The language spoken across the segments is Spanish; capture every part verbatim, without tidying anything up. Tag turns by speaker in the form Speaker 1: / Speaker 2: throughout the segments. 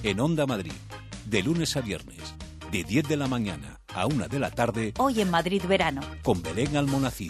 Speaker 1: en Onda Madrid, de lunes a viernes, de diez de la mañana a una de la tarde.
Speaker 2: Hoy en Madrid Verano,
Speaker 1: con Belén Almonacid.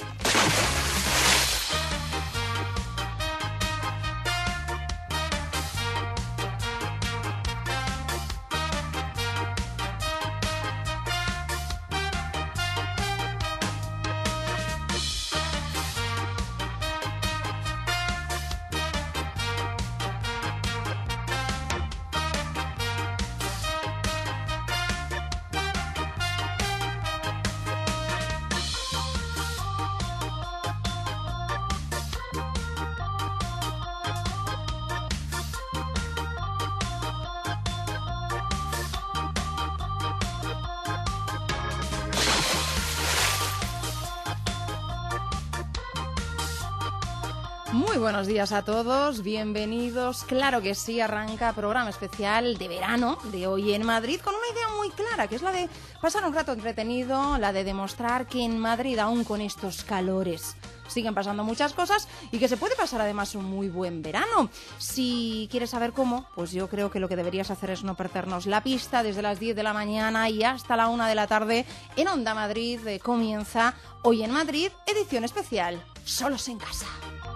Speaker 3: Muy buenos días a todos, bienvenidos. Claro que sí, arranca programa especial de verano de Hoy en Madrid con una idea muy clara, que es la de pasar un rato entretenido, la de demostrar que en Madrid, aún con estos calores, siguen pasando muchas cosas y que se puede pasar además un muy buen verano. Si quieres saber cómo, pues yo creo que lo que deberías hacer es no perdernos la pista. Desde las diez de la mañana y hasta la una de la tarde en Onda Madrid eh, comienza Hoy en Madrid, edición especial, Solos en Casa.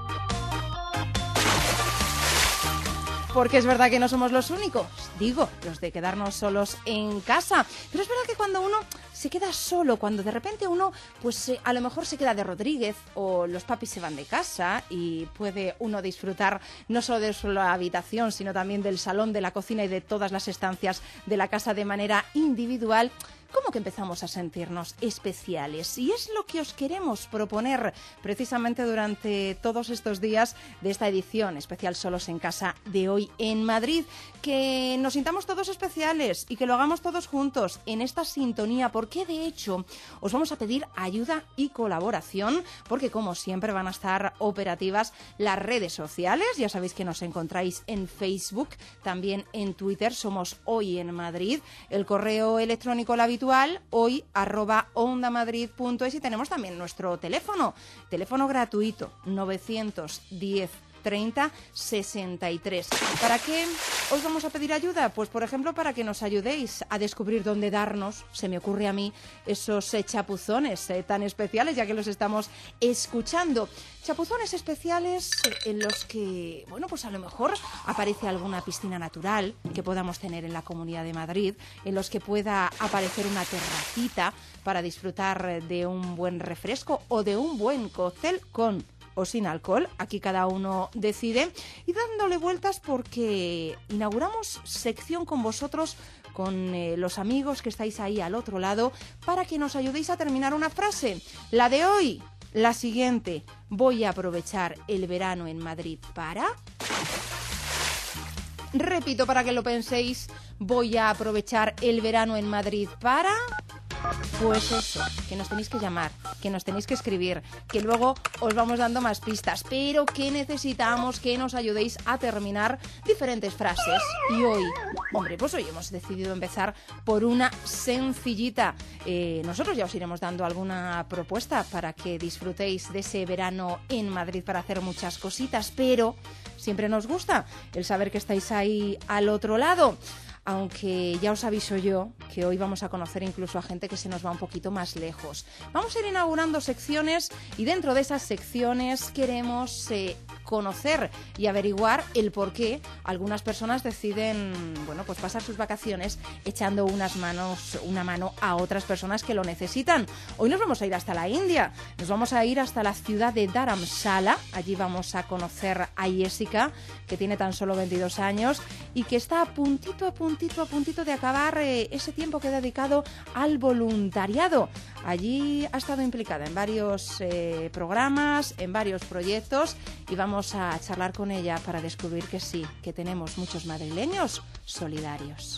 Speaker 3: Porque es verdad que no somos los únicos, digo, los de quedarnos solos en casa. Pero es verdad que cuando uno se queda solo, cuando de repente uno, pues eh, a lo mejor se queda de Rodríguez o los papis se van de casa y puede uno disfrutar no solo de su habitación, sino también del salón, de la cocina y de todas las estancias de la casa de manera individual, ¿cómo que empezamos a sentirnos especiales? Y es lo que os queremos proponer precisamente durante todos estos días de esta edición especial Solos en Casa de Hoy en Madrid. Que nos sintamos todos especiales y que lo hagamos todos juntos en esta sintonía, porque de hecho os vamos a pedir ayuda y colaboración, porque como siempre van a estar operativas las redes sociales. Ya sabéis que nos encontráis en Facebook, también en Twitter, somos Hoy en Madrid, el correo electrónico la habitual, hoy arroba ondamadrid punto es, y tenemos también nuestro teléfono, teléfono gratuito novecientos diez treinta sesenta y tres. ¿Para qué os vamos a pedir ayuda? Pues por ejemplo para que nos ayudéis a descubrir dónde darnos, se me ocurre a mí, esos eh, chapuzones eh, tan especiales, ya que los estamos escuchando. Chapuzones especiales en los que, bueno, pues a lo mejor aparece alguna piscina natural que podamos tener en la Comunidad de Madrid, en los que pueda aparecer una terracita para disfrutar de un buen refresco o de un buen cóctel con o sin alcohol, aquí cada uno decide, y dándole vueltas porque inauguramos sección con vosotros, con eh, los amigos que estáis ahí al otro lado, para que nos ayudéis a terminar una frase. La de hoy, la siguiente: voy a aprovechar el verano en Madrid para... Repito para que lo penséis, voy a aprovechar el verano en Madrid para... Pues eso, que nos tenéis que llamar, que nos tenéis que escribir, que luego os vamos dando más pistas, pero que necesitamos que nos ayudéis a terminar diferentes frases. Y hoy, hombre, pues hoy hemos decidido empezar por una sencillita. Eh, nosotros ya os iremos dando alguna propuesta para que disfrutéis de ese verano en Madrid para hacer muchas cositas, pero siempre nos gusta el saber que estáis ahí al otro lado. Aunque ya os aviso yo que hoy vamos a conocer incluso a gente que se nos va un poquito más lejos. Vamos a ir inaugurando secciones y dentro de esas secciones queremos eh, conocer y averiguar el por qué algunas personas deciden, bueno, pues pasar sus vacaciones echando unas manos, una mano a otras personas que lo necesitan. Hoy nos vamos a ir hasta la India, nos vamos a ir hasta la ciudad de Dharamsala. Allí vamos a conocer a Jessica, que tiene tan solo veintidós años y que está a puntito a puntito a puntito de acabar eh, ese tiempo que ha dedicado al voluntariado. Allí ha estado implicada en varios eh, programas, en varios proyectos, y vamos a charlar con ella para descubrir que sí, que tenemos muchos madrileños solidarios.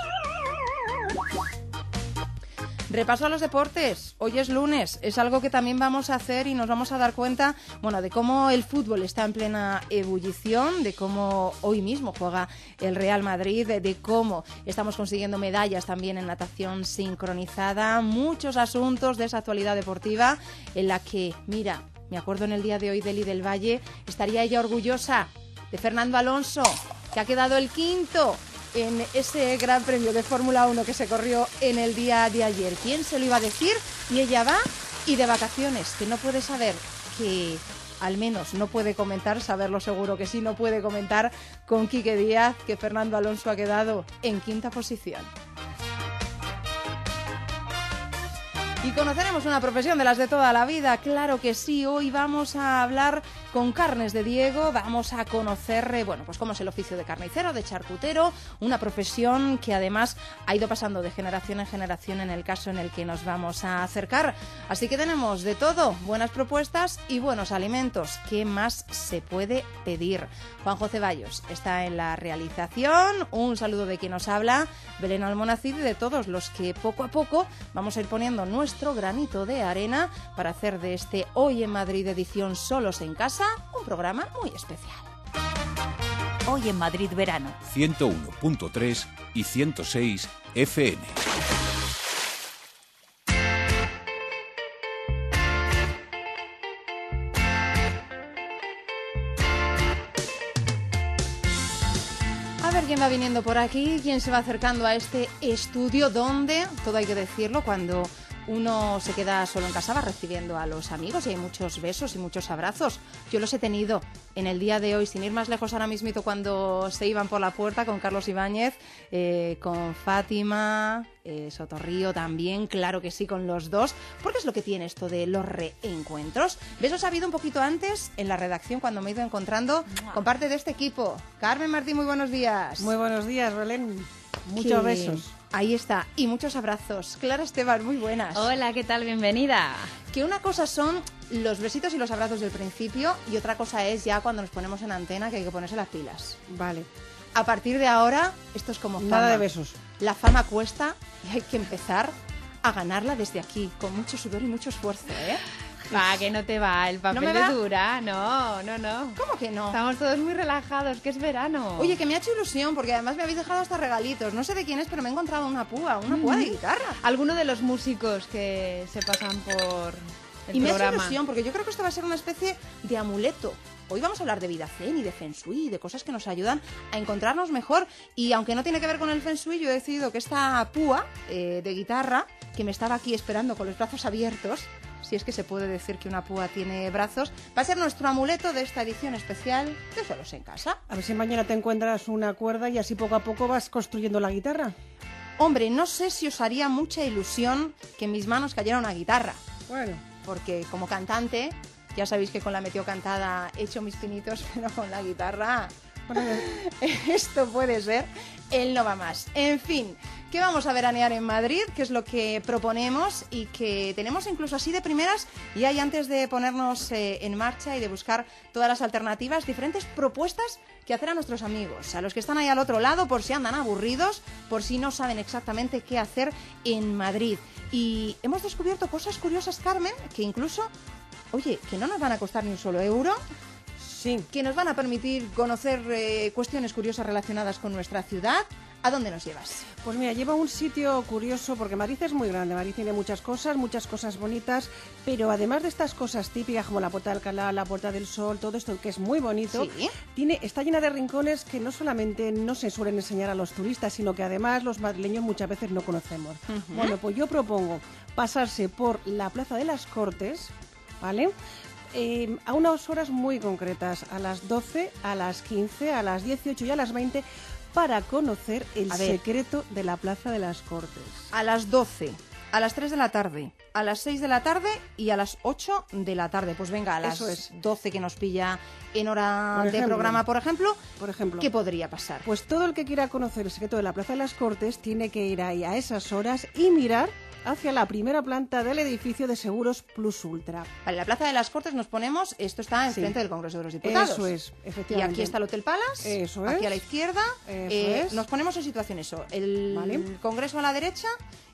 Speaker 3: Repaso a los deportes. Hoy es lunes, es algo que también vamos a hacer y nos vamos a dar cuenta, bueno, de cómo el fútbol está en plena ebullición, de cómo hoy mismo juega el Real Madrid, de, de cómo estamos consiguiendo medallas también en natación sincronizada, muchos asuntos de esa actualidad deportiva en la que, mira, me acuerdo en el día de hoy de Eli del Valle, estaría ella orgullosa de Fernando Alonso, que ha quedado el quinto en ese gran premio de Fórmula uno que se corrió en el día de ayer. ¿Quién se lo iba a decir? Y ella va y de vacaciones, que no puede saber que... Al menos no puede comentar, saberlo seguro que sí, no puede comentar con Quique Díaz que Fernando Alonso ha quedado en quinta posición. Y conoceremos una profesión de las de toda la vida, claro que sí. Hoy vamos a hablar con Carnes de Diego, vamos a conocer, eh, bueno, pues cómo es el oficio de carnicero, de charcutero, una profesión que además ha ido pasando de generación en generación en el caso en el que nos vamos a acercar. Así que tenemos de todo, buenas propuestas y buenos alimentos. ¿Qué más se puede pedir? Juanjo Ceballos está en la realización, un saludo de quien nos habla, Belén Almonacid, y de todos los que poco a poco vamos a ir poniendo nuestro nuestro granito de arena para hacer de este Hoy en Madrid edición Solos en Casa un programa muy especial.
Speaker 2: Hoy en Madrid verano.
Speaker 1: ciento uno punto tres y ciento seis F M.
Speaker 3: A ver quién va viniendo por aquí, quién se va acercando a este estudio donde, todo hay que decirlo, cuando uno se queda solo en casa va recibiendo a los amigos y hay muchos besos y muchos abrazos. Yo los he tenido en el día de hoy, sin ir más lejos ahora mismito cuando se iban por la puerta con Carlos Ibáñez, eh, con Fátima, eh, Sotorrío también, claro que sí, con los dos, porque es lo que tiene esto de los reencuentros. Besos ha habido un poquito antes en la redacción cuando me he ido encontrando con parte de este equipo. Carmen Martín, muy buenos días.
Speaker 4: Muy buenos días, Belén. Muchos
Speaker 3: que...
Speaker 4: besos.
Speaker 3: Ahí está, y muchos abrazos. Clara Esteban, muy buenas.
Speaker 2: Hola, ¿qué tal? Bienvenida.
Speaker 3: Que una cosa son los besitos y los abrazos del principio y otra cosa es ya cuando nos ponemos en antena que hay que ponerse las pilas.
Speaker 4: Vale.
Speaker 3: A partir de ahora, esto es como fama.
Speaker 4: Nada de besos.
Speaker 3: La fama cuesta y hay que empezar a ganarla desde aquí, con mucho sudor y mucho esfuerzo, ¿eh?
Speaker 2: Va, que no te va, el papel
Speaker 3: ¿No me va?
Speaker 2: de dura, no, no, no.
Speaker 3: ¿Cómo que no?
Speaker 2: Estamos todos muy relajados, que es verano.
Speaker 3: Oye, que me ha hecho ilusión porque además me habéis dejado hasta regalitos. No sé de quién es, pero me he encontrado una púa, una púa de guitarra.
Speaker 2: Alguno de los músicos que se pasan por el
Speaker 3: y me
Speaker 2: programa.
Speaker 3: hace ilusión porque yo creo que esto va a ser una especie de amuleto. Hoy vamos a hablar de vida zen y de feng shui, de cosas que nos ayudan a encontrarnos mejor. Y aunque no tiene que ver con el feng shui, yo he decidido que esta púa eh, de guitarra, que me estaba aquí esperando con los brazos abiertos, si es que se puede decir que una púa tiene brazos, va a ser nuestro amuleto de esta edición especial de Solos en Casa.
Speaker 4: A ver si mañana te encuentras una cuerda y así poco a poco vas construyendo la guitarra.
Speaker 3: Hombre, no sé si os haría mucha ilusión que en mis manos cayera una guitarra.
Speaker 4: Bueno.
Speaker 3: Porque como cantante, ya sabéis que con la Meteo Cantada he hecho mis pinitos, pero con la guitarra... Bueno, esto puede ser el no va más. En fin, ¿qué vamos a veranear en Madrid? ¿Qué es lo que proponemos? Y que tenemos incluso así de primeras, y hay antes de ponernos eh, en marcha y de buscar todas las alternativas, diferentes propuestas que hacer a nuestros amigos, a los que están ahí al otro lado, por si andan aburridos, por si no saben exactamente qué hacer en Madrid. Y hemos descubierto cosas curiosas, Carmen, que incluso, oye, que no nos van a costar ni un solo euro.
Speaker 4: Sí.
Speaker 3: Que nos van a permitir conocer eh, cuestiones curiosas relacionadas con nuestra ciudad. ¿A dónde nos llevas?
Speaker 4: Pues mira, lleva a un sitio curioso porque Madrid es muy grande. Madrid tiene muchas cosas, muchas cosas bonitas, pero además de estas cosas típicas como la Puerta de Alcalá, la Puerta del Sol, todo esto que es muy bonito,
Speaker 3: ¿Sí?
Speaker 4: tiene, está llena de rincones que no solamente no se suelen enseñar a los turistas, sino que además los madrileños muchas veces no conocemos. Uh-huh. Bueno, pues yo propongo pasarse por la Plaza de las Cortes, ¿vale?, Eh, a unas horas muy concretas, a las doce, a las quince, a las dieciocho y a las veinte, para conocer el secreto de la Plaza de las Cortes.
Speaker 3: A las doce, a las tres de la tarde, a las seis de la tarde y a las ocho de la tarde. Pues venga, a las
Speaker 4: Eso es.
Speaker 3: doce que nos pilla en hora
Speaker 4: Por
Speaker 3: de
Speaker 4: ejemplo,
Speaker 3: programa, por ejemplo,
Speaker 4: por ejemplo,
Speaker 3: ¿qué podría pasar?
Speaker 4: Pues todo el que quiera conocer el secreto de la Plaza de las Cortes tiene que ir ahí a esas horas y mirar hacia la primera planta del edificio de Seguros Plus Ultra.
Speaker 3: Vale, la Plaza de las Cortes nos ponemos, esto está enfrente
Speaker 4: Sí.
Speaker 3: del Congreso de los Diputados.
Speaker 4: Eso es,
Speaker 3: Y
Speaker 4: efectivamente.
Speaker 3: aquí está el Hotel Palace,
Speaker 4: Eso
Speaker 3: aquí
Speaker 4: es.
Speaker 3: a la izquierda,
Speaker 4: Eso
Speaker 3: eh,
Speaker 4: es.
Speaker 3: nos ponemos en situación eso, el
Speaker 4: Vale.
Speaker 3: Congreso a la derecha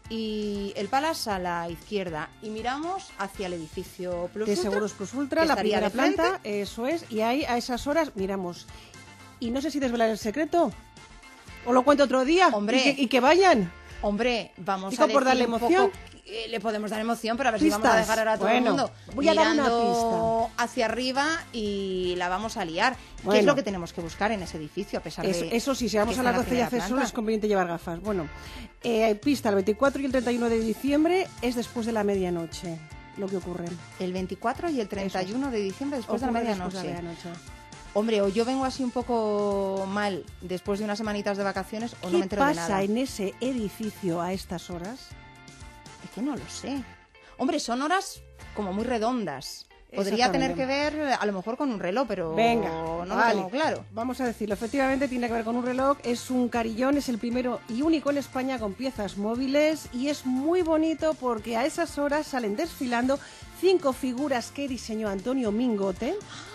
Speaker 3: y el Palace a la izquierda, y miramos hacia el edificio Plus
Speaker 4: de
Speaker 3: Ultra,
Speaker 4: Seguros Plus Ultra,
Speaker 3: que
Speaker 4: la
Speaker 3: estaría
Speaker 4: primera
Speaker 3: de frente.
Speaker 4: planta, eso es, y ahí a esas horas miramos. Y no sé si desvelar el secreto, o lo cuento otro día,
Speaker 3: Hombre.
Speaker 4: y que, y que vayan.
Speaker 3: Hombre, vamos
Speaker 4: Digo,
Speaker 3: a
Speaker 4: por
Speaker 3: decir
Speaker 4: darle
Speaker 3: un
Speaker 4: emoción.
Speaker 3: poco eh, le podemos dar emoción, pero a ver si
Speaker 4: Pistas.
Speaker 3: vamos a dejar ahora a todo
Speaker 4: Bueno,
Speaker 3: el mundo
Speaker 4: voy a dar una
Speaker 3: mirando hacia arriba y la vamos a liar. ¿Qué
Speaker 4: Bueno.
Speaker 3: es lo que tenemos que buscar en ese edificio, a pesar
Speaker 4: Es-
Speaker 3: de
Speaker 4: eso sí, si vamos
Speaker 3: que
Speaker 4: a
Speaker 3: está
Speaker 4: las
Speaker 3: en
Speaker 4: doce y hace
Speaker 3: primera
Speaker 4: sol,
Speaker 3: planta?
Speaker 4: es conveniente llevar gafas. Bueno, eh, hay pista el veinticuatro y el treinta y uno de diciembre, es después de la medianoche lo que ocurre.
Speaker 3: El veinticuatro y el treinta y uno de diciembre después de la
Speaker 4: Ocurre
Speaker 3: medianoche.
Speaker 4: después de la medianoche.
Speaker 3: Hombre, o yo vengo así un poco mal después de unas semanitas de vacaciones o no me
Speaker 4: ¿Qué
Speaker 3: entero de
Speaker 4: pasa
Speaker 3: nada.
Speaker 4: en ese edificio a estas horas?
Speaker 3: Es que no lo sé. Hombre, son horas como muy redondas. Podría
Speaker 4: Exactamente.
Speaker 3: tener que ver a lo mejor con un reloj, pero
Speaker 4: Venga,
Speaker 3: no
Speaker 4: vale.
Speaker 3: lo tengo claro.
Speaker 4: Vamos a decirlo, efectivamente tiene que ver con un reloj, es un carillón, es el primero y único en España con piezas móviles y es muy bonito porque a esas horas salen desfilando cinco figuras que diseñó Antonio Mingote,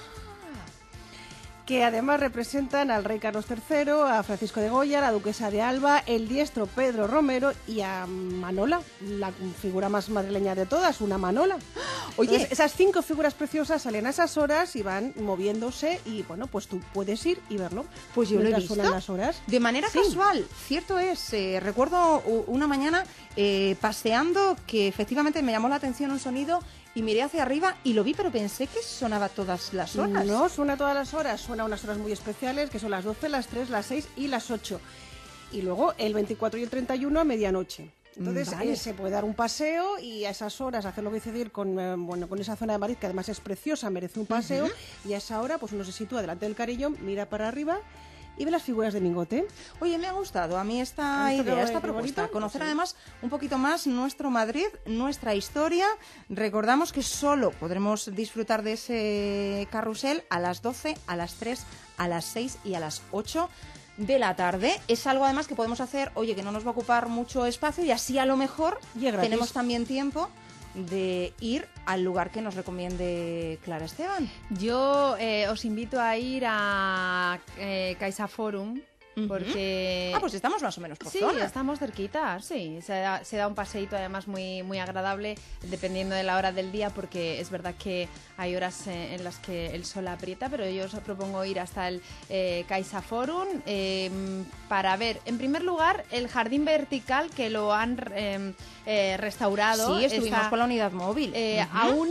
Speaker 4: que además representan al rey Carlos tercero, a Francisco de Goya, a la duquesa de Alba, el diestro Pedro Romero y a Manola, la figura más madrileña de todas, una Manola.
Speaker 3: Oye,
Speaker 4: Entonces, esas cinco figuras preciosas salen a esas horas y van moviéndose y bueno, pues tú puedes ir y verlo.
Speaker 3: pues yo lo he
Speaker 4: mientras
Speaker 3: visto
Speaker 4: suenan las horas.
Speaker 3: de manera
Speaker 4: Sí.
Speaker 3: casual. Cierto es, eh, recuerdo u- una mañana eh, paseando que efectivamente me llamó la atención un sonido y miré hacia arriba y lo vi, pero pensé que sonaba todas las horas.
Speaker 4: No, suena todas las horas, suena unas horas muy especiales que son las doce, las tres, las seis y las ocho. Y luego el veinticuatro y el treinta y uno a medianoche. Entonces
Speaker 3: Vale.
Speaker 4: eh, se puede dar un paseo y a esas horas hacerlo coincidir con, eh, bueno, con esa zona de Madrid que además es preciosa, merece un paseo. Y a esa hora pues uno se sitúa delante del carillón, mira para arriba y ve las figuras de Mingote.
Speaker 3: Oye, me ha gustado a mí esta
Speaker 4: ¿Has visto
Speaker 3: idea,
Speaker 4: qué-
Speaker 3: esta
Speaker 4: qué
Speaker 3: propuesta.
Speaker 4: bonito?
Speaker 3: Conocer
Speaker 4: Sí.
Speaker 3: además un poquito más nuestro Madrid, nuestra historia. Recordamos que solo podremos disfrutar de ese carrusel a las doce, a las tres, a las seis y a las ocho de la tarde. Es algo además que podemos hacer, oye, que no nos va a ocupar mucho espacio y así a lo mejor
Speaker 4: Y es gratis.
Speaker 3: tenemos también tiempo de ir al lugar que nos recomiende Clara Esteban.
Speaker 2: Yo eh, os invito a ir a eh, Caixa Forum,
Speaker 3: Ujú.
Speaker 2: porque...
Speaker 3: Ah, pues estamos más o menos por
Speaker 2: Sí,
Speaker 3: zona.
Speaker 2: estamos cerquita, sí. Se da, se da un paseíto además muy, muy agradable dependiendo de la hora del día, porque es verdad que hay horas eh, en las que el sol aprieta, pero yo os propongo ir hasta el eh, Caixa Forum eh, para ver, en primer lugar, el jardín vertical que lo han eh, eh, restaurado.
Speaker 3: Sí, estuvimos
Speaker 2: Está-
Speaker 3: con la unidad móvil.
Speaker 2: eh,
Speaker 3: Ujú.
Speaker 2: Aún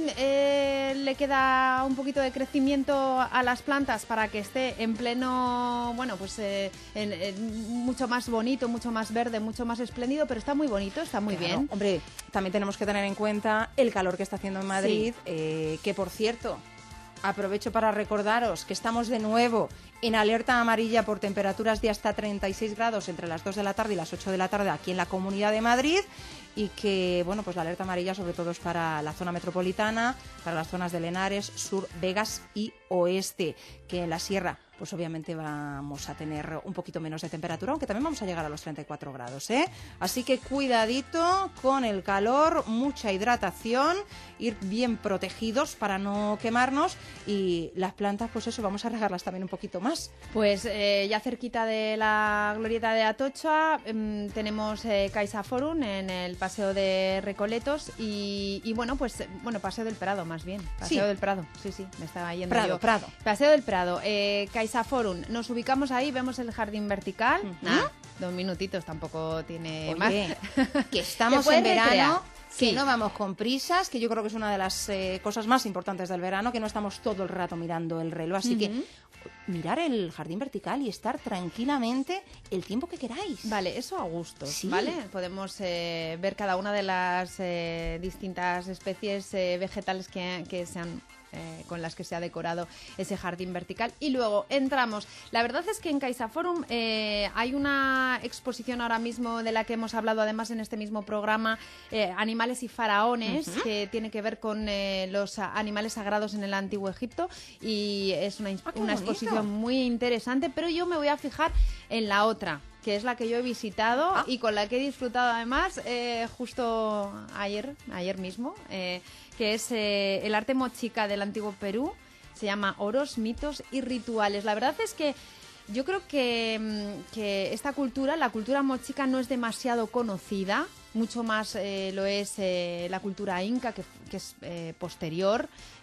Speaker 2: eh, le queda un poquito de crecimiento a las plantas para que esté en pleno, bueno, pues eh, en- en mucho más bonito, mucho más verde, mucho más espléndido, pero está muy bonito, está muy
Speaker 3: Claro,
Speaker 2: bien.
Speaker 3: Hombre, también tenemos que tener en cuenta el calor que está haciendo en Madrid, eh, que por cierto, aprovecho para recordaros que estamos de nuevo en alerta amarilla por temperaturas de hasta treinta y seis grados entre las dos de la tarde y las ocho de la tarde aquí en la Comunidad de Madrid y que, bueno, pues la alerta amarilla sobre todo es para la zona metropolitana, para las zonas de Lenares, Sur, Vegas y Oeste, que en la Sierra pues obviamente vamos a tener un poquito menos de temperatura, aunque también vamos a llegar a los treinta y cuatro grados, ¿eh? Así que cuidadito con el calor, mucha hidratación, ir bien protegidos para no quemarnos y las plantas, pues eso, vamos a regarlas también un poquito más.
Speaker 2: Pues eh, ya cerquita de la glorieta de Atocha em, tenemos eh, Caixa Forum en el Paseo de Recoletos y, y bueno, pues eh, bueno, Paseo del Prado más bien. Paseo
Speaker 3: Sí.
Speaker 2: del Prado, sí, sí, me estaba yendo
Speaker 3: Prado,
Speaker 2: yo.
Speaker 3: Prado.
Speaker 2: Paseo del Prado, eh, Caixa Forum. Nos ubicamos ahí, vemos el jardín vertical.
Speaker 3: Ujú.
Speaker 2: Nah, dos minutitos, tampoco tiene
Speaker 3: Oye,
Speaker 2: más.
Speaker 3: que estamos
Speaker 2: Te puedes
Speaker 3: en verano,
Speaker 2: recrear.
Speaker 3: que
Speaker 2: Sí.
Speaker 3: no vamos con prisas, que yo creo que es una de las eh, cosas más importantes del verano, que no estamos todo el rato mirando el reloj. Así que mirar el jardín vertical y estar tranquilamente el tiempo que queráis.
Speaker 2: Vale, eso a gusto,
Speaker 3: Sí.
Speaker 2: ¿vale? Podemos eh, ver cada una de las eh, distintas especies eh, vegetales que, que se han... eh, con las que se ha decorado ese jardín vertical y luego entramos. La verdad es que en Caixa Forum eh, hay una exposición ahora mismo de la que hemos hablado además en este mismo programa, eh, Animales y Faraones, que tiene que ver con eh, los a- animales sagrados en el Antiguo Egipto y es una, ins-
Speaker 3: Ah, qué
Speaker 2: una
Speaker 3: bonito.
Speaker 2: exposición muy interesante, pero yo me voy a fijar en la otra, que es la que yo he visitado
Speaker 3: Ah.
Speaker 2: y con la que he disfrutado además eh, justo ayer, ayer mismo, eh, que es eh, el arte mochica del Antiguo Perú. Se llama Oros, Mitos y Rituales. La verdad es que yo creo que, mm, que esta cultura, la cultura mochica, no es demasiado conocida. Mucho más eh, lo es eh, la cultura inca, que, que es eh, posterior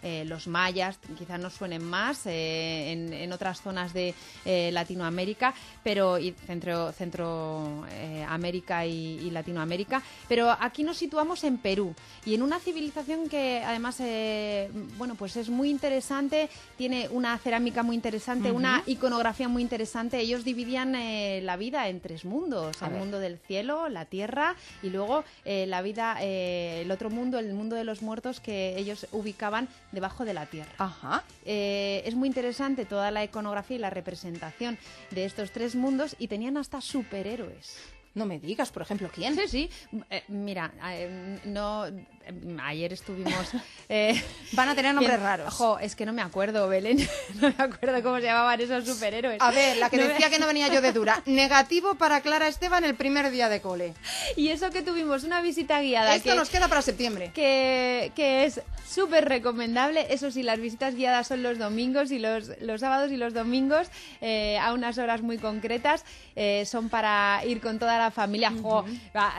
Speaker 2: eh, los mayas, quizás nos suenen más eh, en, en otras zonas de eh, Latinoamérica, pero y Centro, Centro eh, América y, y Latinoamérica, pero aquí nos situamos en Perú y en una civilización que además eh, bueno, pues es muy interesante, tiene una cerámica muy interesante, uh-huh. una iconografía muy interesante. Ellos dividían eh, la vida en tres mundos, A el ver. mundo del cielo, la tierra y luego eh, la vida, eh, el otro mundo, el mundo de los muertos que ellos ubicaban debajo de la tierra.
Speaker 3: Ajá.
Speaker 2: Eh, es muy interesante toda la iconografía y la representación de estos tres mundos y tenían hasta superhéroes.
Speaker 3: No me digas, por ejemplo, ¿quién?
Speaker 2: Sí, sí. Eh, mira, eh, no... Eh, ayer estuvimos... Eh,
Speaker 3: Van a tener nombres
Speaker 2: ¿quién?
Speaker 3: raros.
Speaker 2: Ojo, es que no me acuerdo, Belén. No me acuerdo cómo se llamaban esos superhéroes.
Speaker 3: A ver, la que
Speaker 2: no
Speaker 3: decía
Speaker 2: me...
Speaker 3: que no venía yo de dura. Negativo para Clara Esteban el primer día de cole.
Speaker 2: Y eso que tuvimos una visita guiada.
Speaker 3: Esto
Speaker 2: que,
Speaker 3: nos queda para septiembre.
Speaker 2: Que, que es súper recomendable. Eso sí, las visitas guiadas son los domingos y los, los sábados y los domingos eh, a unas horas muy concretas. Eh, son para ir con toda la familia. Jo, va,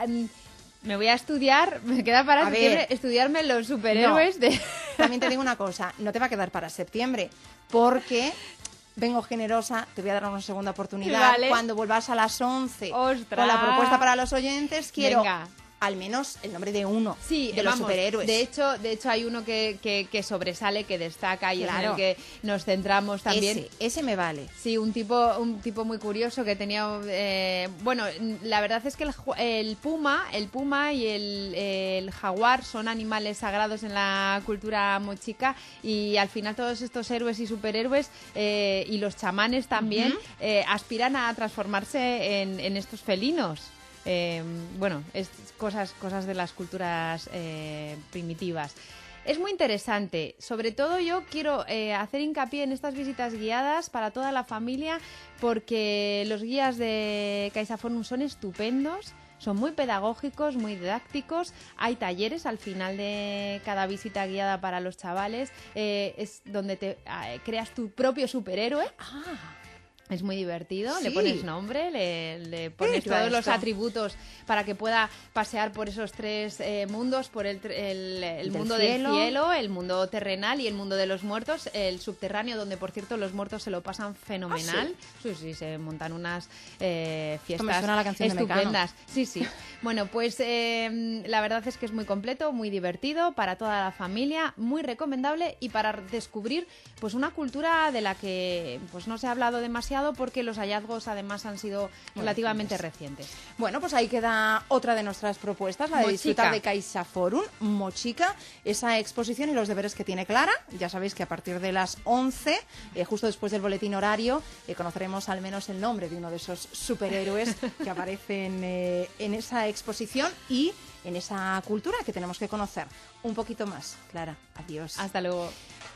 Speaker 2: me voy a estudiar, me queda para
Speaker 3: a
Speaker 2: septiembre
Speaker 3: ver,
Speaker 2: estudiarme los superhéroes
Speaker 3: no,
Speaker 2: de...
Speaker 3: También te digo una cosa, no te va a quedar para septiembre, porque vengo generosa, te voy a dar una segunda oportunidad.
Speaker 2: Vale.
Speaker 3: Cuando vuelvas a las once
Speaker 2: ¡Ostras!
Speaker 3: Con la propuesta para los oyentes, quiero...
Speaker 2: Venga.
Speaker 3: Al menos el nombre de uno
Speaker 2: sí,
Speaker 3: de
Speaker 2: vamos,
Speaker 3: los superhéroes.
Speaker 2: De hecho, de hecho hay uno que, que, que sobresale, que destaca y
Speaker 3: claro.
Speaker 2: es en el que nos centramos también.
Speaker 3: Ese, ese me vale.
Speaker 2: Sí, un tipo, un tipo muy curioso que tenía, eh, bueno, la verdad es que el, el puma, el puma y el, el jaguar son animales sagrados en la cultura mochica y al final todos estos héroes y superhéroes eh, y los chamanes también uh-huh. eh, aspiran a transformarse en, en estos felinos. Eh, bueno, es cosas, cosas de las culturas eh, primitivas. Es muy interesante. Sobre todo yo quiero eh, hacer hincapié en estas visitas guiadas para toda la familia porque los guías de CaixaForum son estupendos. Son muy pedagógicos, muy didácticos. Hay talleres al final de cada visita guiada para los chavales. Eh, es donde te eh, creas tu propio superhéroe.
Speaker 3: Ah.
Speaker 2: Es muy divertido,
Speaker 3: sí.
Speaker 2: Le pones nombre, le, le pones todos
Speaker 3: esto?
Speaker 2: los atributos para que pueda pasear por esos tres eh, mundos, por el, el, el mundo cielo. del cielo, el mundo terrenal y el mundo de los muertos, el subterráneo, donde por cierto los muertos se lo pasan fenomenal.
Speaker 3: ¿Ah,
Speaker 2: sí? sí, sí, se montan unas eh, fiestas
Speaker 3: me suena la canción
Speaker 2: estupendas.
Speaker 3: De
Speaker 2: sí, sí. Bueno, pues eh, la verdad es que es muy completo, muy divertido para toda la familia, muy recomendable y para descubrir pues una cultura de la que pues no se ha hablado demasiado porque los hallazgos además han sido muy relativamente recientes. recientes.
Speaker 3: Bueno, pues ahí queda otra de nuestras propuestas, la de
Speaker 2: Mochica.
Speaker 3: disfrutar de CaixaForum, Mochica, esa exposición y los deberes que tiene Clara. Ya sabéis que a partir de las once, eh, justo después del boletín horario, eh, conoceremos al menos el nombre de uno de esos superhéroes que aparecen eh, en esa exposición y en esa cultura que tenemos que conocer un poquito más. Clara, adiós.
Speaker 2: Hasta luego.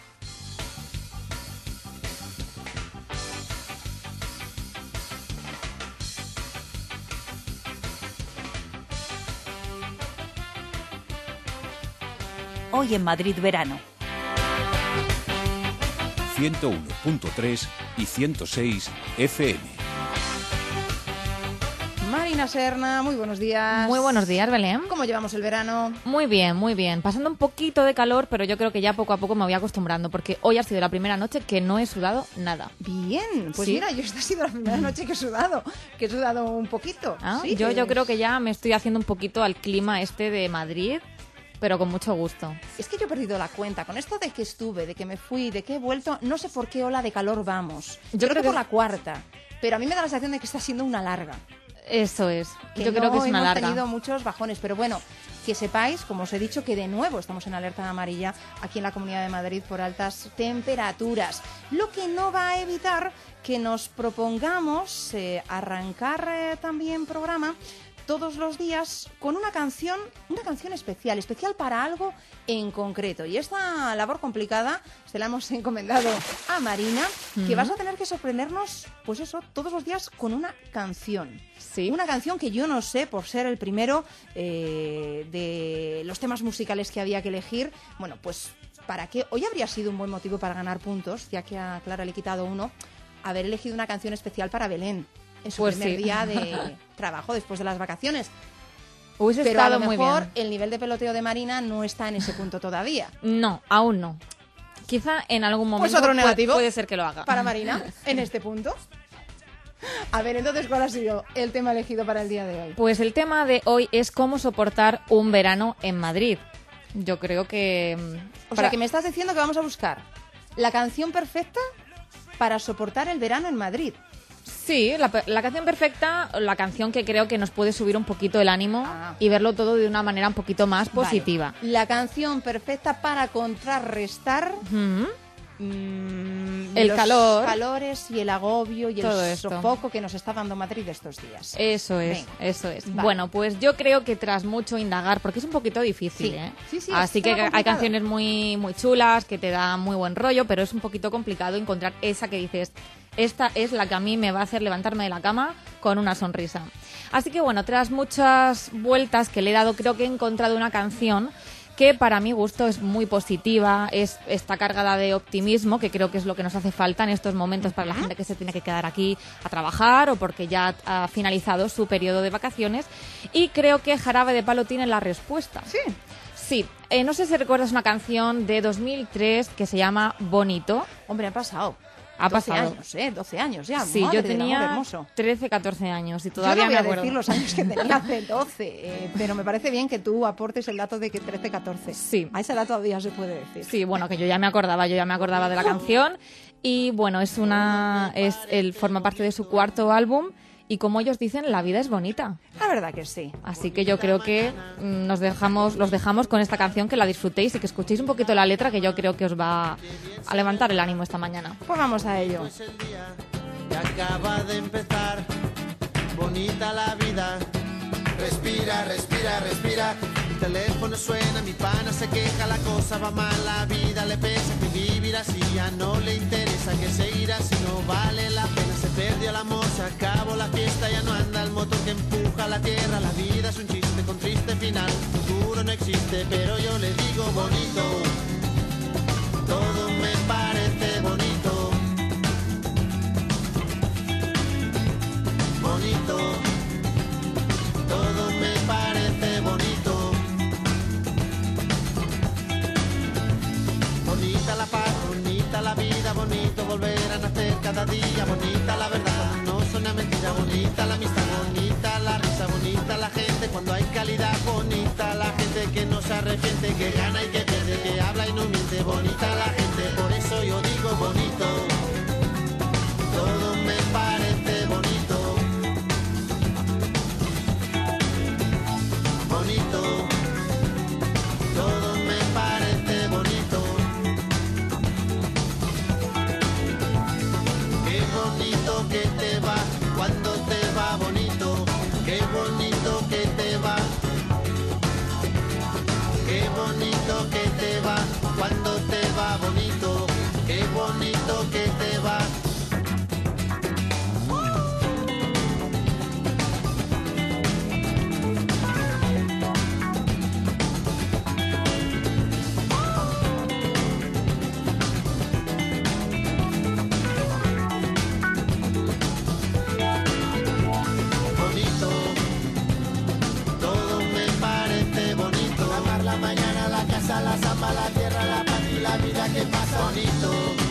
Speaker 5: Hoy en Madrid verano.
Speaker 1: ciento uno punto tres y ciento seis F M.
Speaker 3: Marina Serna, muy buenos días.
Speaker 6: Muy buenos días, Belén.
Speaker 3: ¿Cómo llevamos el verano?
Speaker 6: Muy bien, muy bien. Pasando un poquito de calor, pero yo creo que ya poco a poco me voy acostumbrando, porque hoy ha sido la primera noche que no he sudado nada.
Speaker 3: Bien, pues
Speaker 6: ¿Sí?
Speaker 3: mira, yo esta ha sido la primera noche que he sudado, que he sudado un poquito.
Speaker 6: ¿Ah?
Speaker 3: Sí,
Speaker 6: yo,
Speaker 3: que...
Speaker 6: yo creo que ya me estoy haciendo un poquito al clima este de Madrid, pero con mucho gusto.
Speaker 3: Es que yo he perdido la cuenta. Con esto de que estuve, de que me fui, de que he vuelto, no sé por qué ola de calor vamos. Yo, yo creo, creo que, que por la cuarta, pero a mí me da la sensación de que está siendo una larga.
Speaker 6: Eso es,
Speaker 3: que
Speaker 6: yo
Speaker 3: no
Speaker 6: creo que es una
Speaker 3: hemos
Speaker 6: larga.
Speaker 3: Hemos tenido muchos bajones, pero bueno, que sepáis, como os he dicho, que de nuevo estamos en alerta amarilla aquí en la Comunidad de Madrid por altas temperaturas, lo que no va a evitar que nos propongamos eh, arrancar eh, también programa todos los días con una canción, una canción especial, especial para algo en concreto. Y esta labor complicada se la hemos encomendado a Marina, uh-huh. que vas a tener que sorprendernos, pues eso, todos los días con una canción.
Speaker 6: Sí.
Speaker 3: Una canción que yo no sé, por ser el primero eh, de los temas musicales que había que elegir, bueno, pues para qué, hoy habría sido un buen motivo para ganar puntos, ya que a Clara le he quitado uno, haber elegido una canción especial para Belén. En su
Speaker 6: pues
Speaker 3: primer
Speaker 6: sí.
Speaker 3: día de trabajo después de las vacaciones.
Speaker 6: Hubiese
Speaker 3: Pero
Speaker 6: estado
Speaker 3: a lo
Speaker 6: muy
Speaker 3: mejor
Speaker 6: bien.
Speaker 3: El nivel de peloteo de Marina no está en ese punto todavía.
Speaker 6: No, aún no. quizá en algún momento
Speaker 3: Pues otro
Speaker 6: puede-
Speaker 3: negativo.
Speaker 6: puede ser que lo haga.
Speaker 3: Para Marina, en este punto. A ver, entonces, ¿cuál ha sido el tema elegido para el día de hoy?
Speaker 6: Pues el tema de hoy es cómo soportar un verano en Madrid. Yo creo que... mm,
Speaker 3: O
Speaker 6: para-
Speaker 3: sea, que me estás diciendo que vamos a buscar la canción perfecta para soportar el verano en Madrid.
Speaker 6: Sí, la, pe- la canción perfecta, la canción que creo que nos puede subir un poquito el ánimo
Speaker 3: Ah.
Speaker 6: y verlo todo de una manera un poquito más positiva.
Speaker 3: Vale. La canción perfecta para contrarrestar
Speaker 6: Ujú.
Speaker 3: mm,
Speaker 6: El
Speaker 3: los
Speaker 6: calor.
Speaker 3: calores y el agobio y
Speaker 6: Todo
Speaker 3: el
Speaker 6: esto.
Speaker 3: sofoco que nos está dando Madrid estos días.
Speaker 6: Eso es,
Speaker 3: Venga.
Speaker 6: eso es.
Speaker 3: Vale.
Speaker 6: Bueno, pues yo creo que tras mucho indagar, porque es un poquito difícil,
Speaker 3: Sí.
Speaker 6: ¿eh?
Speaker 3: Sí, sí,
Speaker 6: Así
Speaker 3: está
Speaker 6: que hay
Speaker 3: complicado.
Speaker 6: canciones muy, muy chulas, que te dan muy buen rollo, pero es un poquito complicado encontrar esa que dices, esta es la que a mí me va a hacer levantarme de la cama con una sonrisa. Así que bueno, tras muchas vueltas que le he dado, creo que he encontrado una canción que para mi gusto es muy positiva, es, está cargada de optimismo, que creo que es lo que nos hace falta en estos momentos para la gente que se tiene que quedar aquí a trabajar o porque ya ha finalizado su periodo de vacaciones. Y creo que Jarabe de Palo tiene la respuesta.
Speaker 3: Sí.
Speaker 6: Sí, eh, no sé si recuerdas una canción de dos mil tres que se llama Bonito.
Speaker 3: Hombre, ha pasado.
Speaker 6: Ha
Speaker 3: doce
Speaker 6: pasado.
Speaker 3: años, ¿eh? doce años ya.
Speaker 6: Sí,
Speaker 3: Madre
Speaker 6: yo
Speaker 3: del amor
Speaker 6: tenía
Speaker 3: hermoso.
Speaker 6: trece, catorce años y
Speaker 3: Yo
Speaker 6: todavía
Speaker 3: no voy
Speaker 6: me
Speaker 3: a
Speaker 6: acuerdo.
Speaker 3: decir los años que tenía hace doce, eh, pero me parece bien que tú aportes el dato de que trece, catorce.
Speaker 6: Sí.
Speaker 3: A esa edad todavía se puede decir.
Speaker 6: Sí, bueno, que yo ya me acordaba, yo ya me acordaba de la canción y bueno, es una es el forma parte de su cuarto álbum y como ellos dicen, la vida es bonita.
Speaker 3: La verdad que sí.
Speaker 6: Así que yo creo que mm, nos dejamos los dejamos con esta canción, que la disfrutéis y que escuchéis un poquito la letra, que yo creo que os va a levantar el ánimo esta mañana.
Speaker 3: Pues vamos a ello.
Speaker 7: Es el día que acaba de empezar, bonita la vida. Respira, respira, respira. El teléfono suena, mi pana se queja, la cosa va mal, la vida le pesa, que vivir así ya no le interesa, que seguir así no vale la pena. Se perdió el amor, se acabó la fiesta, ya no anda el motor que empuja la tierra. La vida es un chiste con triste final, futuro no existe, pero yo le digo bonito. Todo me parece bonito. Bonito. Todo me parece bonito. Bonita la paz, bonita la vida, bonito volver a nacer cada día. Bonita la verdad, no suena mentira. Bonita la amistad, bonita la risa, bonita la gente cuando hay calidad. Bonita la gente que no se arrepiente, que gana y que pierde, que habla y no miente. Bonita la gente, por eso yo digo bonito. Todo me parece bonito. Bonito, todo me parece bonito. Qué bonito que te va cuando te va bonito. Qué bonito que te va. Qué bonito que te va cuando te va bonito. Qué bonito que te va. Bonito, todo me parece bonito. Amar la mañana, la casa, la zapa, la tierra, la paz y la vida que pasa. Bonito,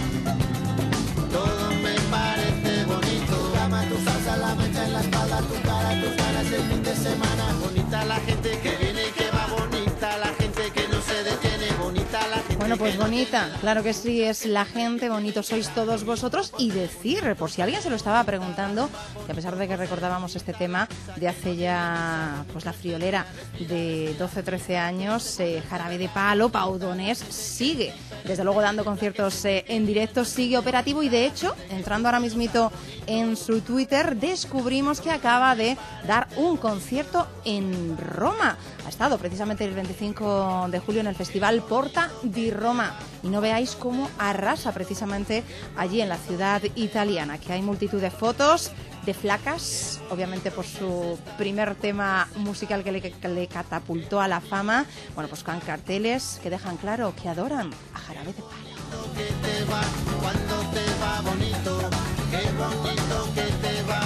Speaker 7: todo me parece bonito. Tu cama, tu salsa, la mancha en la espalda, tu cara, tus ganas el fin de semana. Bonita la gente que viene y que va, bonita la gente que no se detiene, bonita la gente.
Speaker 3: Bueno, pues
Speaker 7: que no
Speaker 3: bonita, claro que sí, es la gente, bonitos sois todos vosotros. Y decir, por si alguien se lo estaba preguntando, que a pesar de que recordábamos este tema de hace ya pues la friolera de doce trece años, eh, Jarabe de Palo, Pau Donés, sigue, desde luego dando conciertos eh, en directo, sigue operativo y de hecho, entrando ahora mismito en su Twitter, descubrimos que acaba de dar un concierto en Roma. Ha estado precisamente el veinticinco de julio en el Festival Porta di Roma. Y no veáis cómo arrasa precisamente allí en la ciudad italiana, que hay multitud de fotos de flacas, obviamente por su primer tema musical que le, que le catapultó a la fama. Bueno, pues con carteles que dejan claro que adoran a Jarabe de Palo.
Speaker 7: que te va, cuando te va bonito, qué bonito que te va.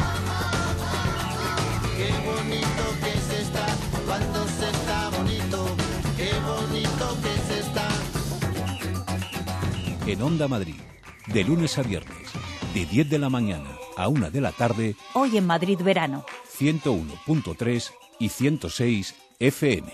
Speaker 7: Qué bonito que se está, cuando se está bonito, qué bonito que se está.
Speaker 1: En Onda Madrid, de lunes a viernes, de diez de la mañana a una de la tarde.
Speaker 5: Hoy en Madrid Verano.
Speaker 1: ciento uno punto tres y ciento seis F M.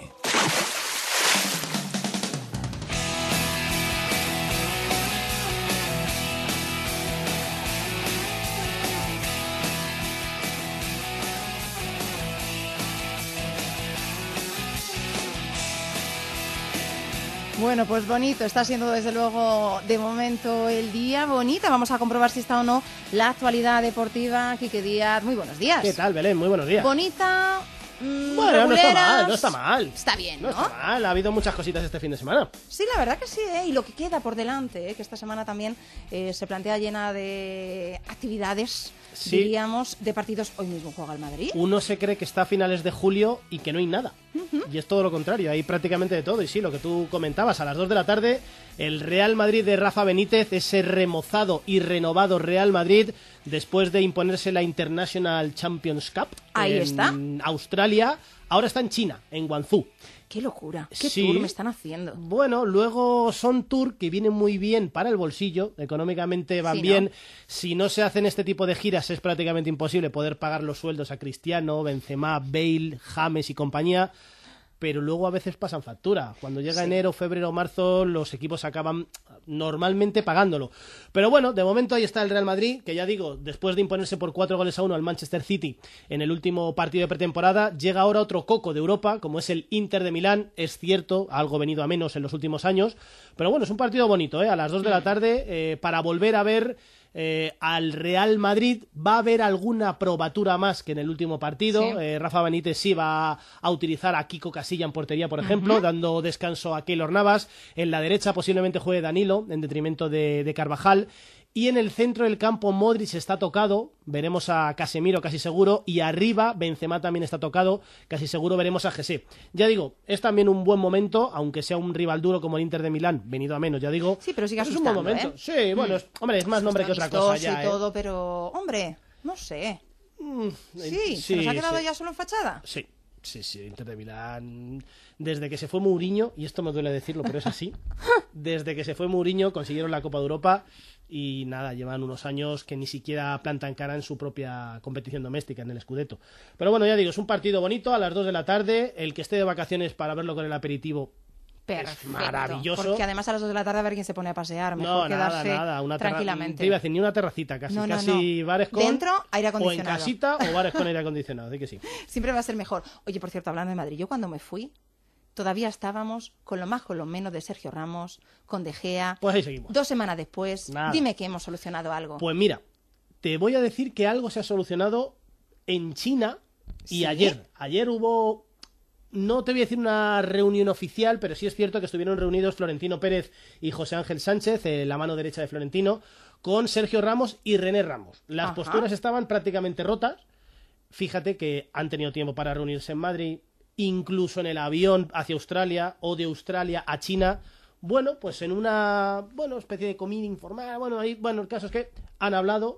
Speaker 3: Bueno, pues bonito, está siendo desde luego de momento el día bonita. Vamos a comprobar si está o no la actualidad deportiva. Quique Díaz, muy buenos días.
Speaker 8: ¿Qué tal, Belén? Muy buenos días.
Speaker 3: Bonita, mmm,
Speaker 8: bueno, no está mal, no está mal.
Speaker 3: Está bien, ¿no?
Speaker 8: No está mal, ha habido muchas cositas este fin de semana.
Speaker 3: Sí, la verdad que sí, ¿eh? Y lo que queda por delante, ¿eh? Que esta semana también eh, se plantea llena de actividades,
Speaker 8: sí,
Speaker 3: diríamos, de partidos. Hoy mismo juega el Madrid.
Speaker 8: Uno se cree que está a finales de julio y que no hay nada. Uh-huh. Y es todo lo contrario, hay prácticamente de todo. Y sí, lo que tú comentabas, a las dos de la tarde, el Real Madrid de Rafa Benítez, ese remozado y renovado Real Madrid, después de imponerse la International Champions Cup
Speaker 3: Ahí
Speaker 8: en
Speaker 3: está.
Speaker 8: Australia, ahora está en China, en Guangzhou.
Speaker 3: ¡Qué locura! ¡Qué
Speaker 8: sí.
Speaker 3: tour me están haciendo!
Speaker 8: Bueno, luego son tour que vienen muy bien para el bolsillo, económicamente van
Speaker 3: sí,
Speaker 8: bien.
Speaker 3: ¿no?
Speaker 8: Si no se hacen este tipo de giras es prácticamente imposible poder pagar los sueldos a Cristiano, Benzema, Bale, James y compañía. Pero luego a veces pasan factura. Cuando llega sí. enero, febrero, marzo, los equipos acaban normalmente pagándolo. Pero bueno, de momento ahí está el Real Madrid, que ya digo, después de imponerse por cuatro goles a uno al Manchester City en el último partido de pretemporada, llega ahora otro coco de Europa, como es el Inter de Milán. Es cierto, algo venido a menos en los últimos años. Pero bueno, es un partido bonito, ¿eh? A las dos de la tarde, eh, para volver a ver... Eh, al Real Madrid. Va a haber alguna probatura más que en el último partido. Sí. eh, Rafa Benítez sí va a, a utilizar a Kiko Casilla en portería, por ejemplo, uh-huh. dando descanso a Keylor Navas. En la derecha posiblemente juegue Danilo en detrimento de, de Carvajal. Y en el centro del campo Modric está tocado, veremos a Casemiro casi seguro, y arriba Benzema también está tocado, casi seguro veremos a José. Ya digo, es también un buen momento, aunque sea un rival duro como el Inter de Milán, venido a menos, ya digo.
Speaker 3: Sí, pero sigue
Speaker 8: es un buen momento.
Speaker 3: ¿eh?
Speaker 8: Sí, bueno, es, hombre, es más nombre que otra cosa ya,
Speaker 3: y
Speaker 8: ¿eh?
Speaker 3: todo, pero, hombre, no sé.
Speaker 8: Mm,
Speaker 3: sí,
Speaker 8: sí,
Speaker 3: ¿se nos ha quedado
Speaker 8: sí.
Speaker 3: ya solo en fachada?
Speaker 8: Sí. Sí, sí, Inter de Milán, desde que se fue Mourinho, y esto me duele decirlo, pero es así, desde que se fue Mourinho consiguieron la Copa de Europa y nada, llevan unos años que ni siquiera plantan cara en su propia competición doméstica, en el Scudetto. Pero bueno, ya digo, es un partido bonito a las dos de la tarde, el que esté de vacaciones para verlo con el aperitivo.
Speaker 3: Perfecto,
Speaker 8: es maravilloso.
Speaker 3: Porque además a las dos de la tarde a ver quién se pone a pasear, mejor
Speaker 8: no,
Speaker 3: quedarse
Speaker 8: nada, nada. Una terra...
Speaker 3: tranquilamente.
Speaker 8: Te iba a decir, ni una terracita, casi,
Speaker 3: no, no,
Speaker 8: casi
Speaker 3: no.
Speaker 8: bares con...
Speaker 3: Dentro, aire acondicionado.
Speaker 8: O en casita o bares con aire acondicionado, así que sí.
Speaker 3: Siempre va a ser mejor. Oye, por cierto, hablando de Madrid, yo cuando me fui, todavía estábamos con lo más con lo menos de Sergio Ramos, con De Gea.
Speaker 8: Pues ahí seguimos.
Speaker 3: Dos semanas después,
Speaker 8: nada.
Speaker 3: Dime que hemos solucionado algo.
Speaker 8: Pues mira, te voy a decir que algo se ha solucionado en China y ¿sí? ayer. Ayer hubo... No te voy a decir una reunión oficial, pero sí es cierto que estuvieron reunidos Florentino Pérez y José Ángel Sánchez, eh, la mano derecha de Florentino, con Sergio Ramos y René Ramos. Las Ajá. posturas estaban prácticamente rotas. Fíjate que han tenido tiempo para reunirse en Madrid, incluso en el avión hacia Australia o de Australia a China. Bueno, pues en una bueno especie de comida informal. Bueno, ahí, bueno, el caso es que han hablado.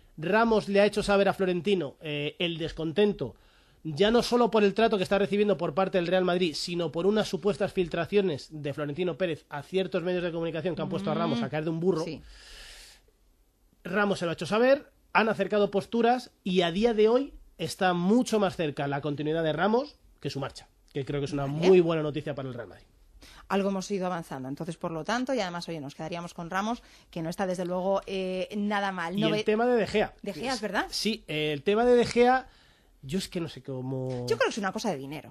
Speaker 8: Ramos le ha hecho saber a Florentino eh, el descontento, ya no solo por el trato que está recibiendo por parte del Real Madrid, sino por unas supuestas filtraciones de Florentino Pérez a ciertos medios de comunicación que han puesto a Ramos a caer de un burro. Sí. Ramos se lo ha hecho saber, han acercado posturas y a día de hoy está mucho más cerca la continuidad de Ramos que su marcha, que creo que es una ¿Vale? muy buena noticia para el Real Madrid.
Speaker 3: Algo hemos ido avanzando, entonces por lo tanto, y además oye, nos quedaríamos con Ramos, que no está desde luego eh, nada mal.
Speaker 8: Y
Speaker 3: no
Speaker 8: el
Speaker 3: ve...
Speaker 8: tema de De Gea.
Speaker 3: De Gea, ¿es verdad?
Speaker 8: Sí, eh, el tema de De Gea... Yo es que no sé cómo...
Speaker 3: Yo creo que es una cosa de dinero.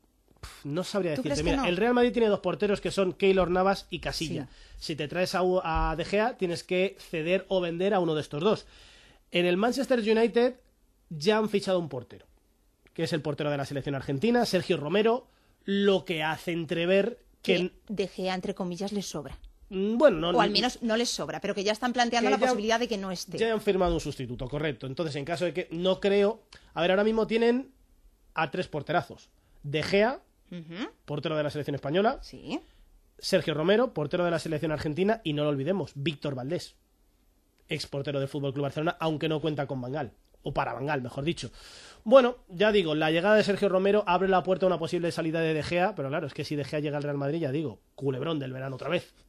Speaker 8: No sabría decirte.
Speaker 3: Mira,
Speaker 8: no? El Real Madrid tiene dos porteros que son Keylor Navas y Casilla. Sí. Si te traes a, a De Gea, tienes que ceder o vender a uno de estos dos. En el Manchester United ya han fichado un portero, que es el portero de la selección argentina, Sergio Romero, lo que hace entrever que...
Speaker 3: que De Gea, entre comillas, les sobra.
Speaker 8: Bueno, no,
Speaker 3: o al menos no les sobra, pero que ya están planteando la ya, posibilidad de que no esté.
Speaker 8: Ya han firmado un sustituto, correcto. Entonces, en caso de que no creo... A ver, ahora mismo tienen a tres porterazos. De Gea, uh-huh. portero de la selección española.
Speaker 3: Sí.
Speaker 8: Sergio Romero, portero de la selección argentina. Y no lo olvidemos, Víctor Valdés, ex portero del F C Barcelona, aunque no cuenta con Van Gaal. O para Van Gaal, mejor dicho. Bueno, ya digo, la llegada de Sergio Romero abre la puerta a una posible salida de De Gea, pero claro, es que si De Gea llega al Real Madrid, ya digo, culebrón del verano otra vez.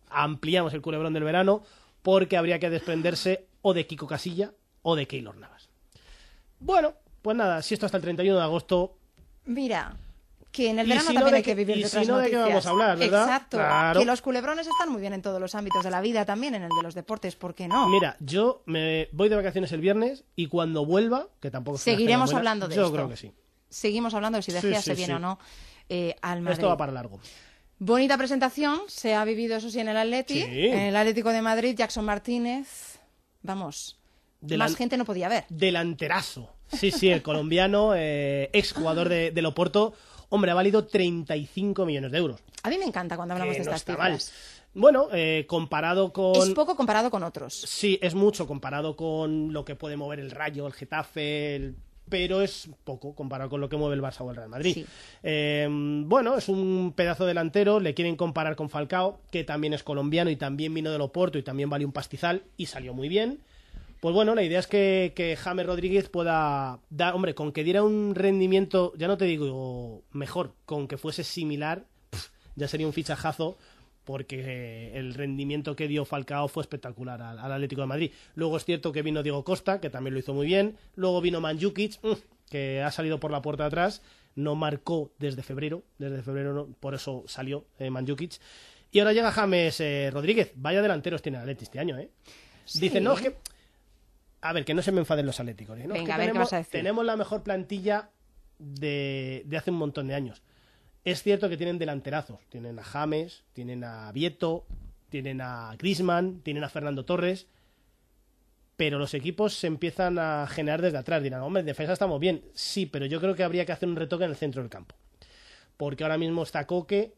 Speaker 8: ampliamos el culebrón del verano, porque habría que desprenderse o de Kiko Casilla o de Keylor Navas. Bueno, pues nada, si esto hasta el treinta y uno de agosto...
Speaker 3: Mira, que en el
Speaker 8: Y
Speaker 3: verano
Speaker 8: si no,
Speaker 3: también
Speaker 8: ¿de
Speaker 3: hay que
Speaker 8: qué-
Speaker 3: vivir
Speaker 8: y
Speaker 3: de
Speaker 8: si
Speaker 3: otras
Speaker 8: no, ¿de qué
Speaker 3: noticias.
Speaker 8: vamos a hablar, verdad?
Speaker 3: Exacto.
Speaker 8: Claro.
Speaker 3: Que los culebrones están muy bien en todos los ámbitos de la vida, también en el de los deportes, ¿por qué no?
Speaker 8: Mira, yo me voy de vacaciones el viernes y cuando vuelva, que tampoco es que las
Speaker 3: Seguiremos
Speaker 8: tenga buenas,
Speaker 3: hablando de
Speaker 8: yo
Speaker 3: esto.
Speaker 8: creo que sí.
Speaker 3: Seguimos hablando de si De
Speaker 8: Sí,
Speaker 3: Gea
Speaker 8: sí,
Speaker 3: se viene
Speaker 8: sí.
Speaker 3: o no eh, al Madrid.
Speaker 8: Esto va para largo.
Speaker 3: Bonita presentación, se ha vivido eso sí en el Atleti,
Speaker 8: Sí.
Speaker 3: en el Atlético de Madrid, Jackson Martínez, vamos,
Speaker 8: Delan-
Speaker 3: más gente no podía haber.
Speaker 8: Delanterazo. Sí, sí, el colombiano, eh, exjugador de, del Oporto, hombre, ha valido treinta y cinco millones de euros.
Speaker 3: A mí me encanta cuando hablamos
Speaker 8: Que
Speaker 3: de
Speaker 8: no
Speaker 3: estas
Speaker 8: está mal.
Speaker 3: cifras.
Speaker 8: Bueno, eh, comparado con...
Speaker 3: Es poco comparado con otros.
Speaker 8: Sí, es mucho comparado con lo que puede mover el Rayo, el Getafe, el- pero es poco comparado con lo que mueve el Barça o el Real Madrid.
Speaker 3: Sí.
Speaker 8: Eh, bueno, es un pedazo delantero, le quieren comparar con Falcao, que también es colombiano y también vino del Oporto y también valió un pastizal y salió muy bien. Pues bueno, la idea es que, que James Rodríguez pueda dar, hombre, con que diera un rendimiento, ya no te digo mejor, con que fuese similar, pf, ya sería un fichajazo, porque eh, el rendimiento que dio Falcao fue espectacular al, al Atlético de Madrid. Luego es cierto que vino Diego Costa, que también lo hizo muy bien. Luego vino Mandzukic, mm, que ha salido por la puerta de atrás, no marcó desde febrero, desde febrero no, por eso salió eh, Mandzukic. Y ahora llega James eh, Rodríguez, vaya delanteros tiene el Atleti este año, ¿eh?
Speaker 3: Sí.
Speaker 8: Dice, no, es que... A ver, que no se me enfaden los atléticos. ¿eh? No, es
Speaker 3: Venga,
Speaker 8: que
Speaker 3: a ver, ¿qué
Speaker 8: tenemos,
Speaker 3: vas a decir?
Speaker 8: tenemos la mejor plantilla de, de hace un montón de años. Es cierto que tienen delanterazos. Tienen a James, tienen a Vieto, tienen a Griezmann, tienen a Fernando Torres. Pero los equipos se empiezan a generar desde atrás. Dirán, hombre, en defensa estamos bien. Sí, pero yo creo que habría que hacer un retoque en el centro del campo. Porque ahora mismo está Coque,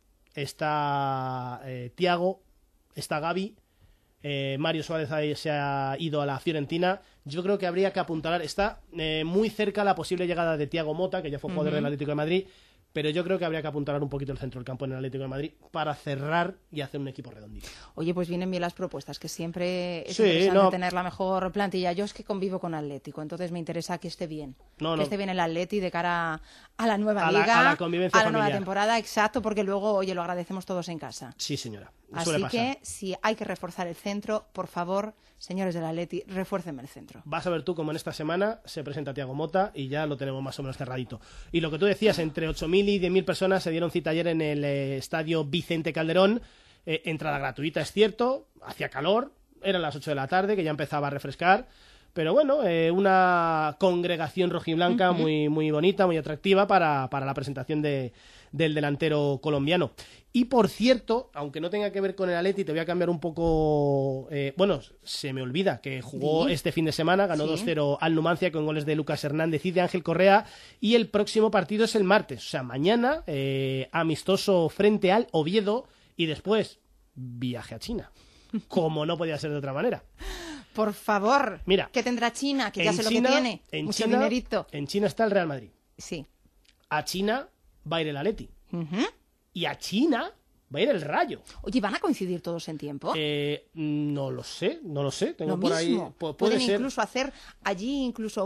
Speaker 8: está eh, Thiago, está Gavi. Eh, Mario Suárez ahí se ha ido a la Fiorentina. Yo creo que habría que apuntalar. Está eh, muy cerca la posible llegada de Thiago Motta, que ya fue jugador
Speaker 3: Ujú.
Speaker 8: del Atlético de Madrid. Pero yo creo que habría que apuntalar un poquito el centro del campo en el Atlético de Madrid para cerrar y hacer un equipo redondito.
Speaker 3: Oye, pues vienen bien las propuestas, que siempre es
Speaker 8: Sí,
Speaker 3: interesante
Speaker 8: no.
Speaker 3: tener la mejor plantilla. Yo es que convivo con Atlético, entonces me interesa que esté bien.
Speaker 8: No,
Speaker 3: que
Speaker 8: no.
Speaker 3: esté bien el Atleti de cara a la nueva
Speaker 8: A la-
Speaker 3: liga,
Speaker 8: a la convivencia
Speaker 3: a la nueva
Speaker 8: familiar.
Speaker 3: temporada, exacto, porque luego, oye, lo agradecemos todos en casa.
Speaker 8: Sí, señora.
Speaker 3: Así
Speaker 8: Suele pasar.
Speaker 3: que, si hay que reforzar el centro, por favor, señores del Atleti, refuércenme el centro.
Speaker 8: Vas a ver tú cómo en esta semana se presenta Thiago Motta y ya lo tenemos más o menos cerradito. Y lo que tú decías, entre ocho mil y diez mil personas se dieron cita ayer en el eh, estadio Vicente Calderón. Eh, entrada gratuita, es cierto, hacía calor, eran las ocho de la tarde, que ya empezaba a refrescar. Pero bueno, eh, una congregación rojiblanca muy, muy bonita, muy atractiva para, para la presentación de, del delantero colombiano. Y por cierto, aunque no tenga que ver con el Atleti, te voy a cambiar un poco... eh, bueno, se me olvida que jugó
Speaker 3: Di.
Speaker 8: este fin de semana, ganó
Speaker 3: Sí.
Speaker 8: dos cero al Numancia con goles de Lucas Hernández y de Ángel Correa. Y el próximo partido es el martes, o sea, mañana, eh, amistoso frente al Oviedo y después viaje a China. Como no podía ser de otra manera.
Speaker 3: Por favor,
Speaker 8: Mira,
Speaker 3: ¿qué tendrá China? Que ya
Speaker 8: En
Speaker 3: sé lo
Speaker 8: China-
Speaker 3: que tiene.
Speaker 8: en
Speaker 3: Mucho
Speaker 8: China-
Speaker 3: dinerito.
Speaker 8: En China está el Real Madrid.
Speaker 3: Sí.
Speaker 8: A China va a ir el Atleti.
Speaker 3: Ujú.
Speaker 8: Y a China va a ir el Rayo.
Speaker 3: Oye, ¿van a coincidir todos en tiempo?
Speaker 8: Eh, no lo sé, no lo sé. Tengo
Speaker 3: Lo
Speaker 8: por
Speaker 3: mismo.
Speaker 8: ahí. pu- puede
Speaker 3: Pueden
Speaker 8: ser.
Speaker 3: incluso hacer allí incluso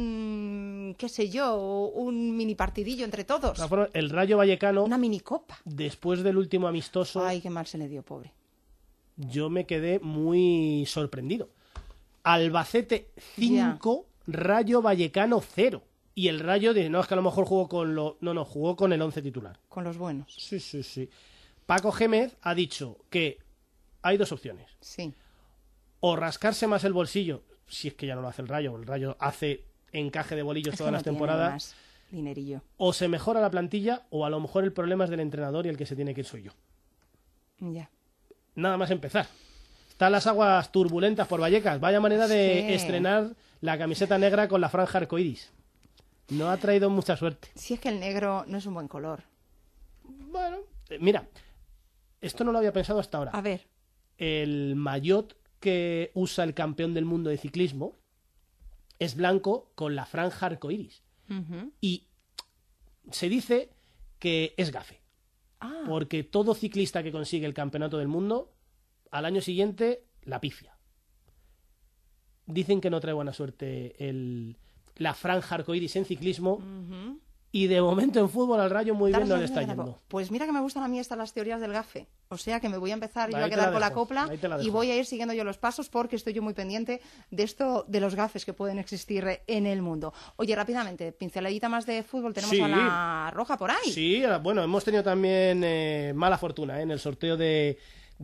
Speaker 3: un, qué sé yo, un mini partidillo entre
Speaker 8: De
Speaker 3: todos.
Speaker 8: todas formas, el Rayo Vallecano,
Speaker 3: Una mini copa.
Speaker 8: después del último amistoso,
Speaker 3: Ay, qué mal se le dio, pobre.
Speaker 8: yo me quedé muy sorprendido. Albacete cinco, Rayo Vallecano cero. Y el Rayo dice, no, es que a lo mejor jugó con lo... No, no, jugó con el once titular.
Speaker 3: Con los buenos.
Speaker 8: Sí, sí, sí. Paco Gémez ha dicho que hay dos opciones.
Speaker 3: Sí.
Speaker 8: O rascarse más el bolsillo, si es que ya no lo hace el Rayo, el Rayo hace encaje de bolillos
Speaker 3: Es que
Speaker 8: todas
Speaker 3: no
Speaker 8: las
Speaker 3: tiene
Speaker 8: temporadas,
Speaker 3: más dinerillo.
Speaker 8: o se mejora la plantilla, o a lo mejor el problema es del entrenador y el que se tiene que ir soy yo.
Speaker 3: Ya.
Speaker 8: Nada más empezar. Están las aguas turbulentas por Vallecas. Vaya manera de
Speaker 3: Sí.
Speaker 8: estrenar la camiseta negra con la franja arcoiris. No ha traído mucha suerte.
Speaker 3: Si es que el negro no es un buen color.
Speaker 8: Bueno, eh, mira, esto no lo había pensado hasta ahora.
Speaker 3: A ver.
Speaker 8: El maillot que usa el campeón del mundo de ciclismo es blanco con la franja arcoiris.
Speaker 3: Ujú.
Speaker 8: Y se dice que es gafe.
Speaker 3: Ah,
Speaker 8: Porque todo ciclista que consigue el campeonato del mundo, al año siguiente la pifia. Dicen que no trae buena suerte el, la franja arcoiris en ciclismo.
Speaker 3: ujú.
Speaker 8: y de momento en fútbol al Rayo muy bien no le está yendo.
Speaker 3: Pues mira que me gustan a mí estas las teorías del gafe. O sea que me voy a empezar yo
Speaker 8: Ahí
Speaker 3: a
Speaker 8: te
Speaker 3: quedar
Speaker 8: la
Speaker 3: con la
Speaker 8: dejo,
Speaker 3: copla
Speaker 8: ahí te la
Speaker 3: y
Speaker 8: dejo.
Speaker 3: voy a ir siguiendo yo los pasos porque estoy yo muy pendiente de esto, de los gafes que pueden existir en el mundo. Oye, rápidamente, pinceladita más de fútbol, tenemos
Speaker 8: Sí.
Speaker 3: a la Roja por ahí.
Speaker 8: Sí, bueno, hemos tenido también eh, mala fortuna eh, en el sorteo de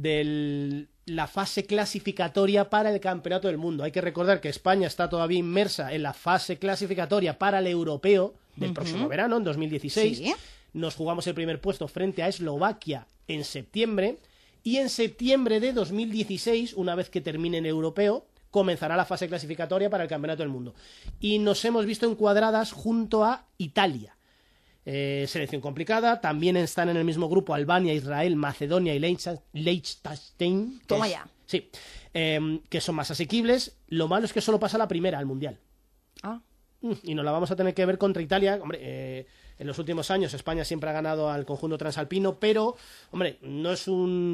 Speaker 8: del- la fase clasificatoria para el Campeonato del Mundo. Hay que recordar que España está todavía inmersa en la fase clasificatoria para el Europeo del próximo verano, en dos mil dieciséis.
Speaker 3: Sí.
Speaker 8: Nos jugamos el primer puesto frente a Eslovaquia en septiembre. Y en septiembre de dos mil dieciséis, una vez que termine el Europeo, comenzará la fase clasificatoria para el Campeonato del Mundo. Y nos hemos visto encuadradas junto a Italia. Eh, selección complicada, también están en el mismo grupo Albania, Israel, Macedonia y Leichta- Liechtenstein. que
Speaker 3: Toma
Speaker 8: es-
Speaker 3: ya.
Speaker 8: Sí, eh, que son más asequibles. Lo malo es que solo pasa la primera al Mundial.
Speaker 3: Ah,
Speaker 8: Mm, Y nos la vamos a tener que ver contra Italia. Hombre, eh, en los últimos años España siempre ha ganado al conjunto transalpino, pero, hombre, no es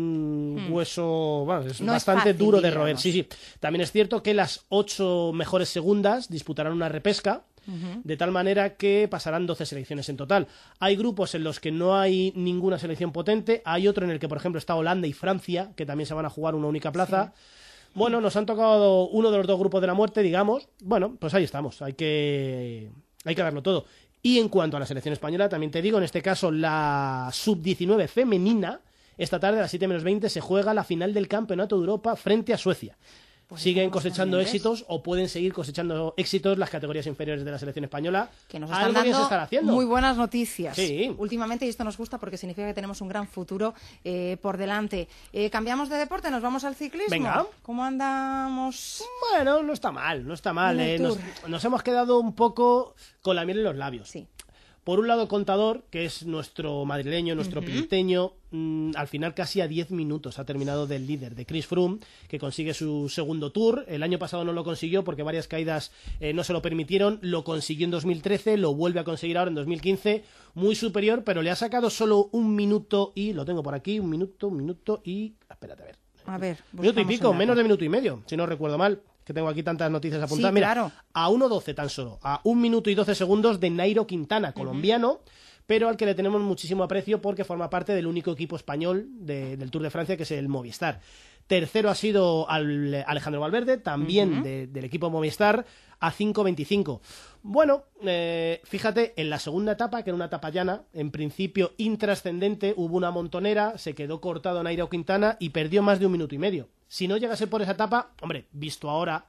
Speaker 8: un hueso, bueno, es
Speaker 3: No es
Speaker 8: bastante
Speaker 3: fácil,
Speaker 8: duro de roer.
Speaker 3: diríamos.
Speaker 8: Sí, sí. También es cierto que las ocho mejores segundas disputarán una repesca, de tal manera que pasarán doce selecciones en total. Hay grupos en los que no hay ninguna selección potente, hay otro en el que, por ejemplo, está Holanda y Francia, que también se van a jugar una única plaza. Bueno, nos han tocado uno de los dos grupos de la muerte, digamos. Bueno, pues ahí estamos, hay que, hay que darlo todo. Y en cuanto a la selección española, también te digo, en este caso la sub diecinueve femenina, esta tarde a las siete menos veinte se juega la final del Campeonato de Europa frente a Suecia.
Speaker 3: Pues
Speaker 8: Siguen
Speaker 3: estamos
Speaker 8: cosechando
Speaker 3: pendientes.
Speaker 8: éxitos o pueden seguir cosechando éxitos las categorías inferiores de la selección española.
Speaker 3: que nos están
Speaker 8: Algo bien se
Speaker 3: dando
Speaker 8: estará haciendo.
Speaker 3: muy buenas noticias
Speaker 8: Sí.
Speaker 3: últimamente, y esto nos gusta porque significa que tenemos un gran futuro eh, por delante. Eh, cambiamos de deporte, nos vamos al ciclismo.
Speaker 8: Venga.
Speaker 3: ¿Cómo andamos?
Speaker 8: Bueno, no está mal, no está mal.
Speaker 3: En el
Speaker 8: eh. Nos,
Speaker 3: Tour.
Speaker 8: nos hemos quedado un poco con la miel en los labios.
Speaker 3: Sí.
Speaker 8: Por un lado, Contador, que es nuestro madrileño, nuestro pinteño, mmm, al final casi a diez minutos ha terminado del líder, de Chris Froome, que consigue su segundo Tour. El año pasado no lo consiguió porque varias caídas eh, no se lo permitieron. Lo consiguió en dos mil trece, lo vuelve a conseguir ahora en dos mil quince. Muy superior, pero le ha sacado solo un minuto y... Lo tengo por aquí, un minuto, un minuto y... Espérate, a ver.
Speaker 3: A ver,
Speaker 8: Minuto y
Speaker 3: buscamos
Speaker 8: pico,
Speaker 3: un dato.
Speaker 8: menos de minuto y medio, si no recuerdo mal, que tengo aquí tantas noticias apuntadas.
Speaker 3: Sí,
Speaker 8: Mira,
Speaker 3: claro.
Speaker 8: a uno doce tan solo, a un minuto y doce segundos de Nairo Quintana, colombiano, pero al que le tenemos muchísimo aprecio porque forma parte del único equipo español de- del Tour de Francia, que es el Movistar. Tercero ha sido al- Alejandro Valverde, también de- del equipo Movistar, a cinco veinticinco. Bueno, eh, fíjate, en la segunda etapa, que era una etapa llana, en principio intrascendente, hubo una montonera, se quedó cortado Nairo Quintana y perdió más de un minuto y medio. Si no llegase por esa etapa, hombre, visto ahora,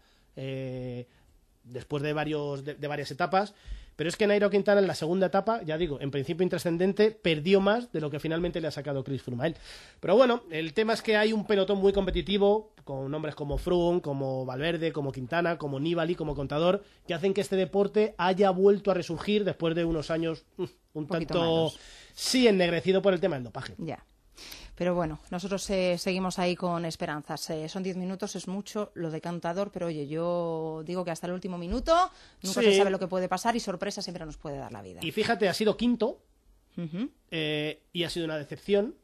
Speaker 8: eh, después de, varios, de, de varias etapas, pero es que Nairo Quintana en la segunda etapa, ya digo, en principio intrascendente, perdió más de lo que finalmente le ha sacado Chris Froome a él. Pero bueno, el tema es que hay un pelotón muy competitivo, con nombres como Froome, como Valverde, como Quintana, como Nibali, como Contador, que hacen que este deporte haya vuelto a resurgir después de unos años mm, un
Speaker 3: poquito
Speaker 8: tanto,
Speaker 3: malos.
Speaker 8: sí, ennegrecido por el tema del dopaje.
Speaker 3: Ya. Pero bueno, nosotros eh, seguimos ahí con esperanzas. Eh, son diez minutos, es mucho lo de Contador, pero oye, yo digo que hasta el último minuto nunca
Speaker 8: Sí.
Speaker 3: se sabe lo que puede pasar y sorpresa siempre nos puede dar la vida.
Speaker 8: Y fíjate, ha sido quinto,
Speaker 3: Ujú.
Speaker 8: eh, y ha sido una decepción.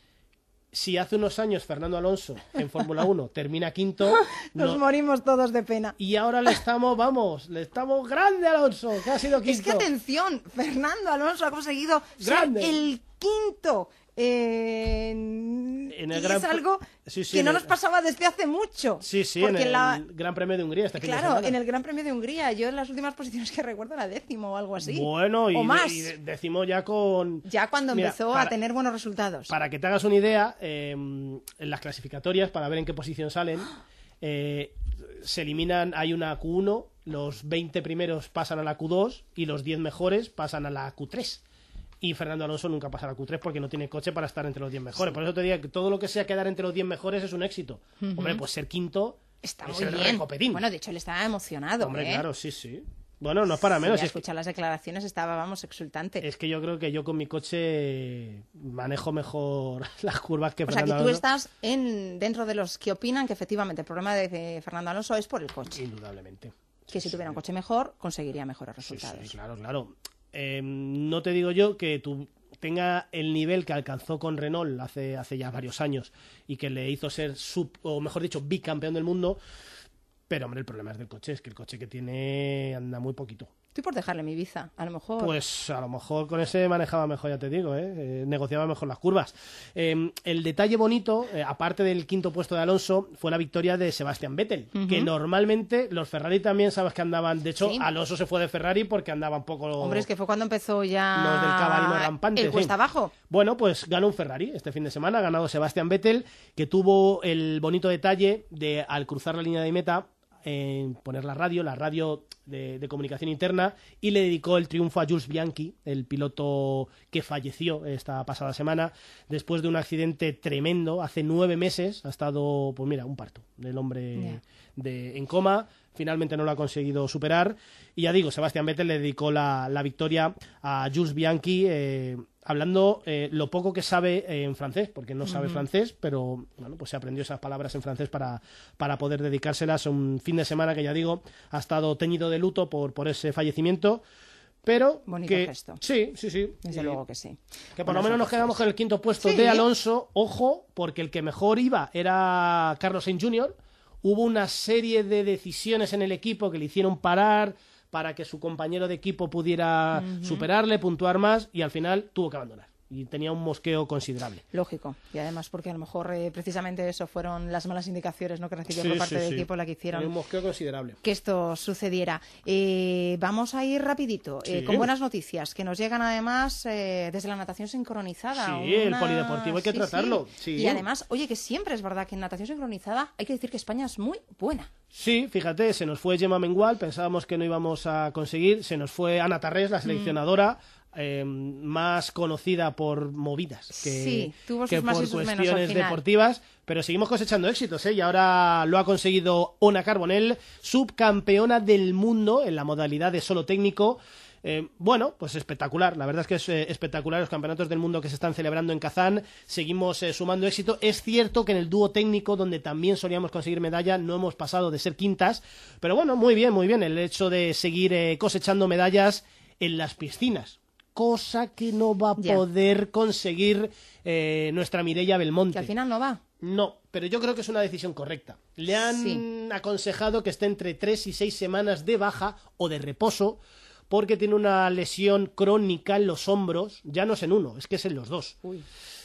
Speaker 8: Si hace unos años Fernando Alonso en Fórmula uno termina quinto,
Speaker 3: Nos
Speaker 8: no-
Speaker 3: morimos todos de pena.
Speaker 8: y ahora le estamos, vamos, le estamos grande a Alonso, que ha sido quinto.
Speaker 3: Es que atención, Fernando Alonso ha conseguido
Speaker 8: Grande.
Speaker 3: ser el quinto. eh,
Speaker 8: En el
Speaker 3: y
Speaker 8: gran
Speaker 3: es
Speaker 8: pre-
Speaker 3: algo
Speaker 8: Sí, sí,
Speaker 3: que
Speaker 8: en
Speaker 3: no
Speaker 8: el-
Speaker 3: nos pasaba desde hace mucho.
Speaker 8: Sí, sí,
Speaker 3: porque
Speaker 8: en el
Speaker 3: la-
Speaker 8: Gran Premio de Hungría este fin de
Speaker 3: Claro,
Speaker 8: semana.
Speaker 3: en el Gran Premio de Hungría, yo en las últimas posiciones que recuerdo era décimo o algo así.
Speaker 8: Bueno, y,
Speaker 3: o más.
Speaker 8: y de- decimos ya con...
Speaker 3: Ya cuando
Speaker 8: Mira,
Speaker 3: empezó
Speaker 8: para-
Speaker 3: a tener buenos resultados.
Speaker 8: Para que te hagas una idea, eh, en las clasificatorias, para ver en qué posición salen, eh, se eliminan, hay una Q uno, los veinte primeros pasan a la Q dos y los diez mejores pasan a la Q tres. Y Fernando Alonso nunca pasa a la Q tres porque no tiene coche para estar entre los diez mejores. Por eso te digo que todo lo que sea quedar entre los diez mejores es un éxito. Hombre, pues ser quinto
Speaker 3: Está
Speaker 8: es
Speaker 3: muy
Speaker 8: el
Speaker 3: bien.
Speaker 8: recopetín.
Speaker 3: Bueno, de hecho, él estaba emocionado.
Speaker 8: Hombre,
Speaker 3: ¿eh?
Speaker 8: claro, sí, sí. Bueno, no es para menos.
Speaker 3: Sí, a
Speaker 8: es, que,
Speaker 3: escuchar las declaraciones estaba, vamos, exultante.
Speaker 8: es que yo creo que yo con mi coche manejo mejor las curvas que
Speaker 3: O sea, que
Speaker 8: Fernando
Speaker 3: tú
Speaker 8: Alonso.
Speaker 3: estás en, dentro de los que opinan que efectivamente el problema de, de Fernando Alonso es por el coche.
Speaker 8: Indudablemente.
Speaker 3: Que si tuviera un coche mejor, conseguiría mejores
Speaker 8: Sí,
Speaker 3: resultados.
Speaker 8: sí, claro, claro. Eh, no te digo yo que tú tenga el nivel que alcanzó con Renault hace, hace ya varios años y que le hizo ser sub, o mejor dicho, bicampeón del mundo, pero hombre, el problema es del coche, es que el coche que tiene anda muy poquito.
Speaker 3: Estoy por dejarle mi Ibiza, a lo mejor.
Speaker 8: Pues a lo mejor con ese manejaba mejor, ya te digo, ¿eh? Eh, negociaba mejor las curvas. Eh, el detalle bonito, eh, aparte del quinto puesto de Alonso, fue la victoria de Sebastian Vettel, uh-huh. que normalmente los Ferrari también sabes que andaban, de hecho, sí. Alonso se fue de Ferrari porque andaba un poco...
Speaker 3: Hombre, es que fue cuando empezó ya
Speaker 8: los del caballino rampante.
Speaker 3: El cuesta
Speaker 8: sí.
Speaker 3: abajo.
Speaker 8: Bueno, pues ganó un Ferrari este fin de semana, ha ganado Sebastian Vettel, que tuvo el bonito detalle de, al cruzar la línea de meta, en poner la radio, la radio de, de comunicación interna, y le dedicó el triunfo a Jules Bianchi, el piloto que falleció esta pasada semana después de un accidente tremendo hace nueve meses. Ha estado, pues mira, un parto del hombre yeah. de, en coma. Finalmente no lo ha conseguido superar. Y ya digo, Sebastian Vettel le dedicó la, la victoria a Jules Bianchi, eh, hablando eh, lo poco que sabe eh, en francés, porque no sabe uh-huh. francés, pero bueno, pues se aprendió esas palabras en francés para, para poder dedicárselas a un fin de semana que, ya digo, ha estado teñido de luto por, por ese fallecimiento. Pero
Speaker 3: bonito
Speaker 8: que,
Speaker 3: gesto.
Speaker 8: Sí, sí, sí.
Speaker 3: Desde
Speaker 8: y,
Speaker 3: luego que sí.
Speaker 8: Que por bueno, lo menos nos quedamos con el quinto puesto
Speaker 3: sí.
Speaker 8: de Alonso. Ojo, porque el que mejor iba era Carlos Sainz junior Hubo una serie de decisiones en el equipo que le hicieron parar para que su compañero de equipo pudiera uh-huh. superarle, puntuar más, y al final tuvo que abandonar. Y tenía un mosqueo considerable.
Speaker 3: Lógico. Y además porque a lo mejor eh, precisamente eso fueron las malas indicaciones, ¿no?, que recibió
Speaker 8: sí,
Speaker 3: por parte
Speaker 8: sí,
Speaker 3: del
Speaker 8: sí.
Speaker 3: equipo la que hicieron.
Speaker 8: Tenía un mosqueo considerable.
Speaker 3: Que esto sucediera. Eh, vamos a ir rapidito, eh,
Speaker 8: sí.
Speaker 3: con buenas noticias, que nos llegan además eh, desde la natación sincronizada.
Speaker 8: Sí,
Speaker 3: Una...
Speaker 8: el polideportivo hay que
Speaker 3: sí,
Speaker 8: tratarlo.
Speaker 3: Sí.
Speaker 8: Sí.
Speaker 3: Y además, oye, que siempre es verdad que en natación sincronizada hay que decir que España es muy buena.
Speaker 8: Sí, fíjate, se nos fue Gemma Mengual, pensábamos que no íbamos a conseguir, se nos fue Ana Tarrés, la seleccionadora, mm. Eh, más conocida por movidas que,
Speaker 3: sí, tuvo sus
Speaker 8: que
Speaker 3: más
Speaker 8: por
Speaker 3: y sus menos
Speaker 8: cuestiones
Speaker 3: al final.
Speaker 8: deportivas, pero seguimos cosechando éxitos, ¿eh? Y ahora lo ha conseguido Ona Carbonell, subcampeona del mundo en la modalidad de solo técnico. Eh, bueno, pues espectacular, la verdad es que es eh, espectacular los campeonatos del mundo que se están celebrando en Kazán, seguimos eh, sumando éxito. Es cierto que en el dúo técnico, donde también solíamos conseguir medalla, no hemos pasado de ser quintas, pero bueno, muy bien, muy bien el hecho de seguir eh, cosechando medallas en las piscinas, cosa que no va a yeah. poder conseguir eh, nuestra Mireia Belmonte.
Speaker 3: Que al final no va.
Speaker 8: No, pero yo creo que es una decisión correcta. Le han sí. aconsejado que esté entre tres y seis semanas de baja o de reposo, porque tiene una lesión crónica en los hombros, ya no es en uno, es que es en los dos.
Speaker 3: Uy.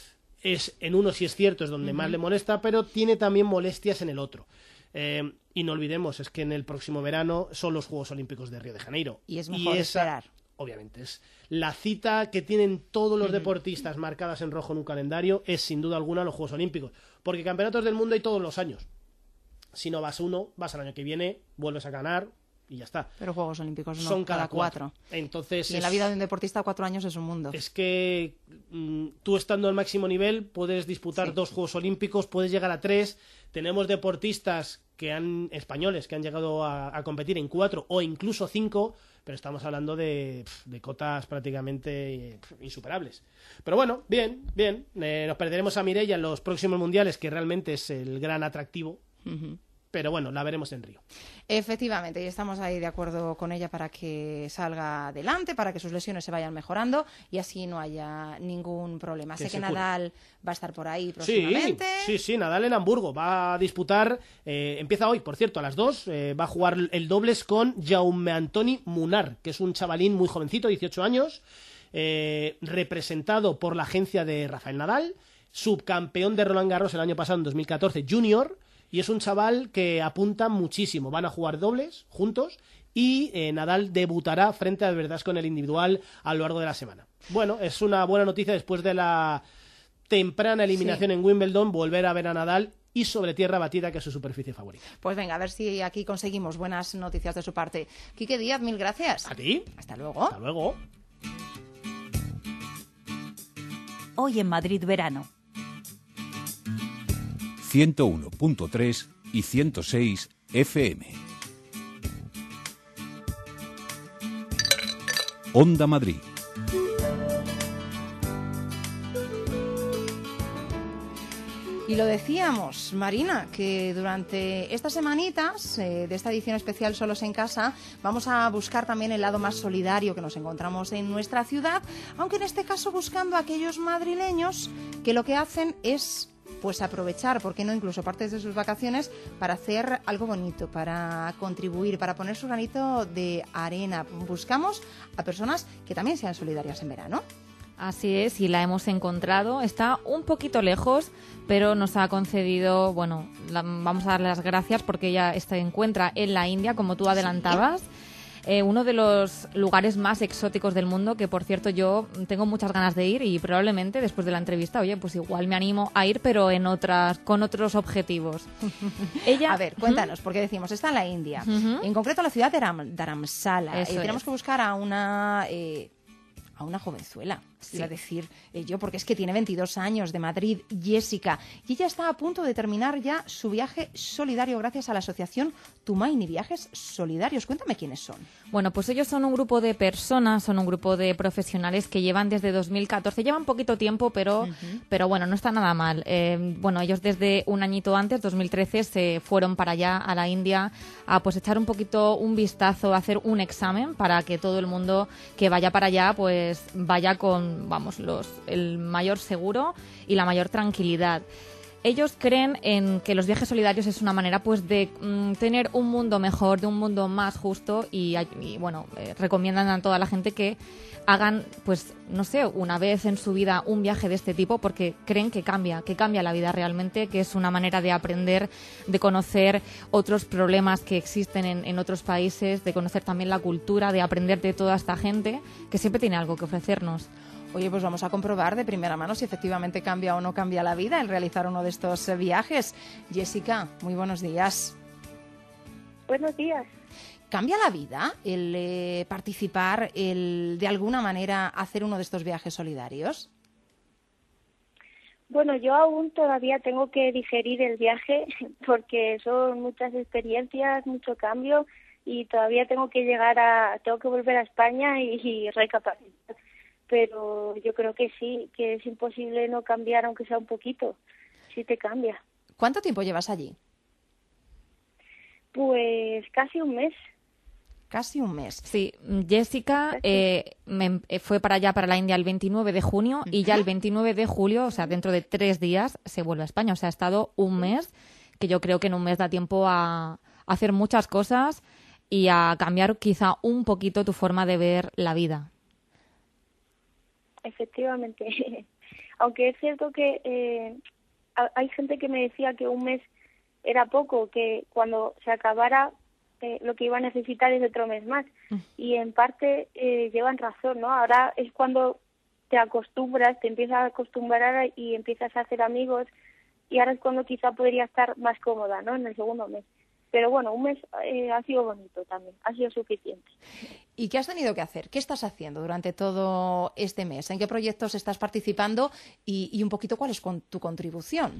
Speaker 8: Es en uno, sí es cierto, es donde uh-huh. más le molesta, pero tiene también molestias en el otro. Eh, y no olvidemos, es que en el próximo verano son los Juegos Olímpicos de Río de Janeiro.
Speaker 3: Y es mejor y esa, esperar.
Speaker 8: Obviamente, es la cita que tienen todos los uh-huh. deportistas marcadas en rojo en un calendario, es sin duda alguna los Juegos Olímpicos. Porque campeonatos del mundo hay todos los años. Si no vas uno, vas al año que viene, vuelves a ganar y ya está.
Speaker 3: Pero Juegos Olímpicos no,
Speaker 8: son cada,
Speaker 3: cada cuatro.
Speaker 8: cuatro. Entonces,
Speaker 3: y en
Speaker 8: es,
Speaker 3: la vida de un deportista cuatro años es un mundo.
Speaker 8: Es que mm, tú estando al máximo nivel puedes disputar sí. dos Juegos Olímpicos, puedes llegar a tres. Tenemos deportistas que han españoles que han llegado a, a competir en cuatro o incluso cinco, pero estamos hablando de, de cotas prácticamente insuperables. Pero bueno, bien, bien. Eh, nos perderemos a Mireia en los próximos mundiales, que realmente es el gran atractivo. Uh-huh. Pero bueno, la veremos en Río.
Speaker 3: Efectivamente, y estamos ahí de acuerdo con ella para que salga adelante, para que sus lesiones se vayan mejorando y así no haya ningún problema. Que sé que Nadal va a estar por ahí próximamente.
Speaker 8: Sí, sí, sí, Nadal en Hamburgo va a disputar, eh, empieza hoy, por cierto, a las dos, eh, va a jugar el dobles con Jaume Antoni Munar, que es un chavalín muy jovencito, dieciocho años, eh, representado por la agencia de Rafael Nadal, subcampeón de Roland Garros el año pasado, en dos mil catorce, junior. Y es un chaval que apunta muchísimo. Van a jugar dobles juntos y eh, Nadal debutará frente a Verdasco en el individual a lo largo de la semana. Bueno, es una buena noticia después de la temprana eliminación sí. en Wimbledon, volver a ver a Nadal y sobre tierra batida, que es su superficie favorita.
Speaker 3: Pues venga, a ver si aquí conseguimos buenas noticias de su parte. Quique Díaz, mil gracias.
Speaker 8: ¿A ti?
Speaker 3: Hasta luego.
Speaker 8: Hasta luego.
Speaker 5: Hoy en Madrid Verano.
Speaker 1: ciento uno punto tres y ciento seis F M. Onda Madrid.
Speaker 3: Y lo decíamos, Marina, que durante estas semanitas eh, de esta edición especial Solos en Casa vamos a buscar también el lado más solidario que nos encontramos en nuestra ciudad, aunque en este caso buscando a aquellos madrileños que lo que hacen es pues aprovechar, ¿por qué no? Incluso partes de sus vacaciones para hacer algo bonito, para contribuir, para poner su granito de arena. Buscamos a personas que también sean solidarias en verano.
Speaker 6: Así es, y la hemos encontrado. Está un poquito lejos, pero nos ha concedido, bueno, la, vamos a darle las gracias porque ella se encuentra en la India, como tú adelantabas. ¿Sí? Eh, uno de los lugares más exóticos del mundo, que por cierto yo tengo muchas ganas de ir y probablemente después de la entrevista, oye, pues igual me animo a ir, pero en otras, con otros objetivos.
Speaker 3: Ella, a ver, cuéntanos, porque decimos, está en la India, uh-huh. en concreto en la ciudad de Dharam, Dharamsala. Eh, tenemos es. que buscar a una... Eh, a una jovenzuela, sí. iba a decir eh, yo, porque es que tiene veintidós años, de Madrid, Jessica, y ella está a punto de terminar ya su viaje solidario gracias a la asociación Tumaini Viajes Solidarios. Cuéntame quiénes son.
Speaker 6: Bueno, pues ellos son un grupo de personas, son un grupo de profesionales que llevan desde dos mil catorce, llevan poquito tiempo, pero, uh-huh. pero bueno, no está nada mal. Eh, bueno, ellos desde un añito antes, dos mil trece, se fueron para allá, a la India, a pues echar un poquito un vistazo, a hacer un examen para que todo el mundo que vaya para allá, pues vaya con, vamos, los, el mayor seguro y la mayor tranquilidad. Ellos creen en que los viajes solidarios es una manera, pues, de mm, tener un mundo mejor, de un mundo más justo y, y bueno, eh, recomiendan a toda la gente que hagan, pues, no sé, una vez en su vida un viaje de este tipo porque creen que cambia, que cambia la vida realmente, que es una manera de aprender, de conocer otros problemas que existen en, en otros países, de conocer también la cultura, de aprender de toda esta gente que siempre tiene algo que ofrecernos.
Speaker 3: Oye, pues vamos a comprobar de primera mano si efectivamente cambia o no cambia la vida el realizar uno de estos viajes. Jessica, muy buenos días.
Speaker 9: Buenos días.
Speaker 3: ¿Cambia la vida el eh, participar, el de alguna manera hacer uno de estos viajes solidarios?
Speaker 9: Bueno, yo aún todavía tengo que digerir el viaje porque son muchas experiencias, mucho cambio y todavía tengo que llegar a, tengo que volver a España y, y recapacitar. Pero yo creo que sí, que es imposible no cambiar aunque sea un poquito, sí te cambia.
Speaker 3: ¿Cuánto tiempo llevas allí?
Speaker 9: Pues casi un mes.
Speaker 3: Casi un mes.
Speaker 6: Sí, Jessica eh, me, fue para allá, para la India, el veintinueve de junio uh-huh. y ya el veintinueve de julio, o sea, dentro de tres días, se vuelve a España. O sea, ha estado un mes, que yo creo que en un mes da tiempo a, a hacer muchas cosas y a cambiar quizá un poquito tu forma de ver la vida.
Speaker 9: Efectivamente. Aunque es cierto que eh, hay gente que me decía que un mes era poco, que cuando se acabara eh, lo que iba a necesitar es otro mes más. Mm. Y en parte eh, llevan razón, ¿no? Ahora es cuando te acostumbras, te empiezas a acostumbrar y empiezas a hacer amigos y ahora es cuando quizá podría estar más cómoda, ¿no? En el segundo mes. Pero bueno, un mes eh, ha sido bonito también, ha sido suficiente.
Speaker 3: ¿Y qué has tenido que hacer? ¿Qué estás haciendo durante todo este mes? ¿En qué proyectos estás participando? Y, y un poquito, ¿cuál es con tu contribución?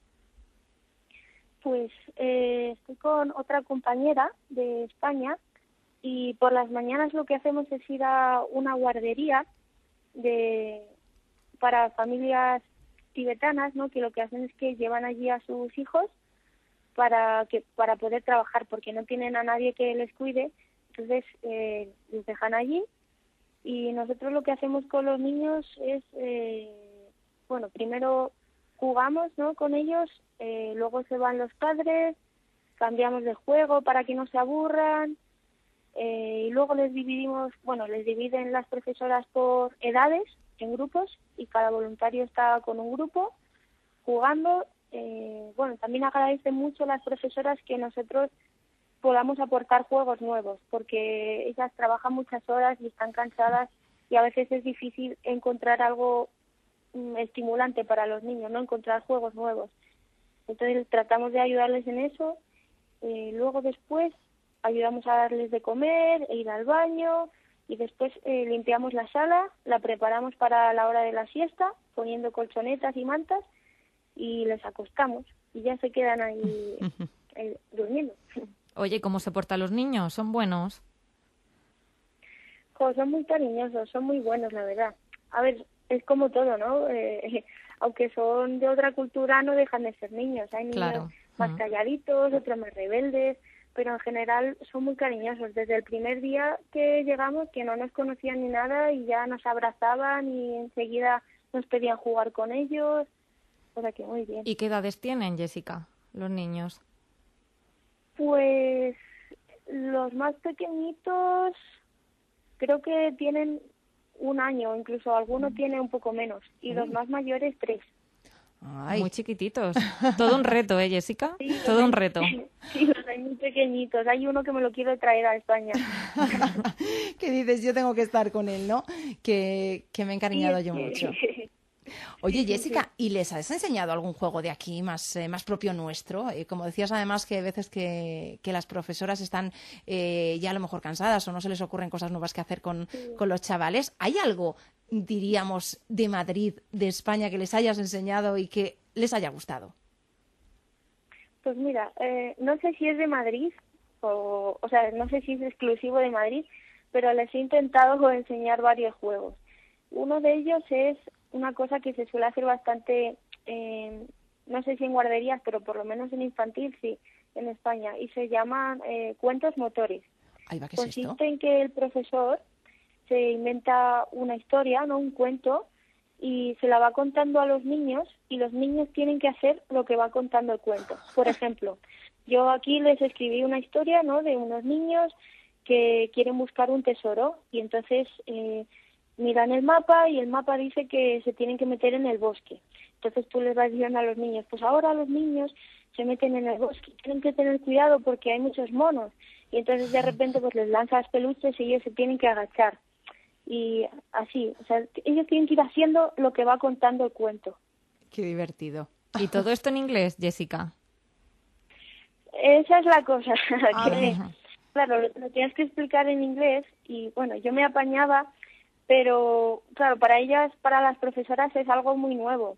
Speaker 9: Pues eh, estoy con otra compañera de España y por las mañanas lo que hacemos es ir a una guardería de para familias tibetanas, ¿no? Que lo que hacen es que llevan allí a sus hijos para que para poder trabajar porque no tienen a nadie que les cuide, entonces eh, los dejan allí y nosotros lo que hacemos con los niños es eh, bueno, primero jugamos, ¿no? Con ellos, eh, luego se van los padres, cambiamos de juego para que no se aburran eh, y luego les dividimos, bueno, les dividen las profesoras por edades en grupos y cada voluntario está con un grupo jugando. Eh, bueno, también agradecen mucho las profesoras que nosotros podamos aportar juegos nuevos, porque ellas trabajan muchas horas y están cansadas y a veces es difícil encontrar algo mm, estimulante para los niños, no encontrar juegos nuevos. Entonces tratamos de ayudarles en eso. Eh, luego después ayudamos a darles de comer, e ir al baño y después eh, limpiamos la sala, la preparamos para la hora de la siesta, poniendo colchonetas y mantas y les acostamos y ya se quedan ahí eh, durmiendo.
Speaker 6: Oye, ¿cómo se portan los niños? ¿Son buenos?
Speaker 9: Jo, son muy cariñosos, son muy buenos, la verdad. A ver, es como todo, ¿no? Eh, aunque son de otra cultura, no dejan de ser niños. Hay niños
Speaker 6: claro.
Speaker 9: más
Speaker 6: uh-huh.
Speaker 9: calladitos, otros más rebeldes, pero en general son muy cariñosos. Desde el primer día que llegamos, que no nos conocían ni nada y ya nos abrazaban y enseguida nos pedían jugar con ellos. O sea que muy bien.
Speaker 6: ¿Y qué edades tienen, Jessica, los niños?
Speaker 9: Pues los más pequeñitos creo que tienen un año, incluso alguno tiene un poco menos, y los más mayores tres.
Speaker 3: Ay.
Speaker 6: Muy chiquititos. Todo un reto, ¿eh, Jessica?
Speaker 9: Sí,
Speaker 6: Todo un reto.
Speaker 9: Sí, los hay muy pequeñitos. Hay uno que me lo quiero traer a España.
Speaker 3: ¿Qué dices? Yo tengo que estar con él, ¿no? Que, que me he encariñado yo mucho. Oye, Jessica, ¿y les has enseñado algún juego de aquí más, eh, más propio nuestro? Eh, como decías, además, que hay veces que, que las profesoras están eh, ya a lo mejor cansadas o no se les ocurren cosas nuevas que hacer con, con los chavales. ¿Hay algo, diríamos, de Madrid, de España, que les hayas enseñado y que les haya gustado?
Speaker 9: Pues mira, eh, no sé si es de Madrid, o, o sea, no sé si es exclusivo de Madrid, pero les he intentado enseñar varios juegos. Uno de ellos es una cosa que se suele hacer bastante, eh, no sé si en guarderías, pero por lo menos en infantil sí, en España, y se llaman eh, cuentos motores.
Speaker 3: Ahí va, ¿qué es
Speaker 9: Consiste
Speaker 3: esto?
Speaker 9: en que el profesor se inventa una historia, no un cuento, y se la va contando a los niños, y los niños tienen que hacer lo que va contando el cuento. Por ejemplo, yo aquí les escribí una historia, ¿no?, de unos niños que quieren buscar un tesoro, y entonces eh, miran el mapa y el mapa dice que se tienen que meter en el bosque. Entonces tú les vas diciendo a los niños, pues ahora los niños se meten en el bosque, tienen que tener cuidado porque hay muchos monos. Y entonces de repente pues les lanzas peluches y ellos se tienen que agachar. Y así, o sea, ellos tienen que ir haciendo lo que va contando el cuento.
Speaker 3: Qué divertido.
Speaker 6: ¿Y todo esto en inglés, Jessica?
Speaker 9: Esa es la cosa,
Speaker 3: Ah,
Speaker 9: que,
Speaker 3: ajá.
Speaker 9: claro, lo, lo tienes que explicar en inglés y bueno, yo me apañaba, pero claro, para ellas, para las profesoras es algo muy nuevo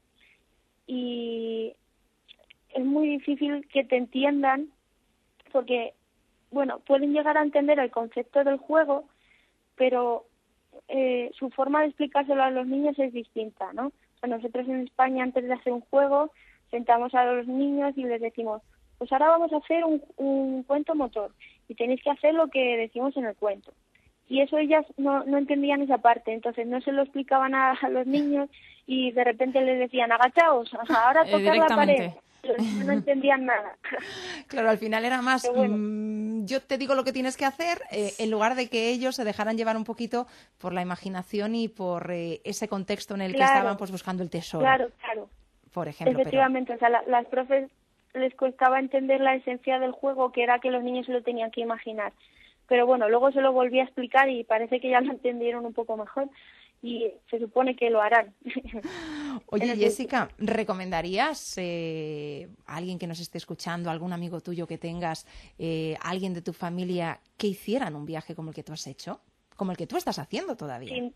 Speaker 9: y es muy difícil que te entiendan porque, bueno, pueden llegar a entender el concepto del juego, pero eh, su forma de explicárselo a los niños es distinta, ¿no? O sea, nosotros en España, antes de hacer un juego, sentamos a los niños y les decimos, pues ahora vamos a hacer un, un cuento motor y tenéis que hacer lo que decimos en el cuento. Y eso ellas no, no entendían esa parte, entonces no se lo explicaban a, a los niños y de repente les decían, agachaos, ahora
Speaker 6: Eh,
Speaker 9: tocar la pared.
Speaker 6: directamente.
Speaker 9: Los niños no entendían nada.
Speaker 3: Claro, al final era más,
Speaker 9: Pero bueno.
Speaker 3: mm, yo te digo lo que tienes que hacer, eh, en lugar de que ellos se dejaran llevar un poquito por la imaginación y por eh, ese contexto en el
Speaker 9: Claro.
Speaker 3: que estaban pues buscando el tesoro,
Speaker 9: Claro, claro.
Speaker 3: por ejemplo. Pero,
Speaker 9: Efectivamente, o sea, la- las profes les costaba entender la esencia del juego, que era que los niños se lo tenían que imaginar. Pero bueno, luego se lo volví a explicar y parece que ya lo entendieron un poco mejor y se supone que lo harán.
Speaker 3: oye,
Speaker 9: en el
Speaker 3: Jessica, ¿recomendarías eh, a alguien que nos esté escuchando, algún amigo tuyo que tengas, eh, alguien de tu familia, que hicieran un viaje como el que tú has hecho? Como el que tú estás haciendo todavía.
Speaker 9: Sin-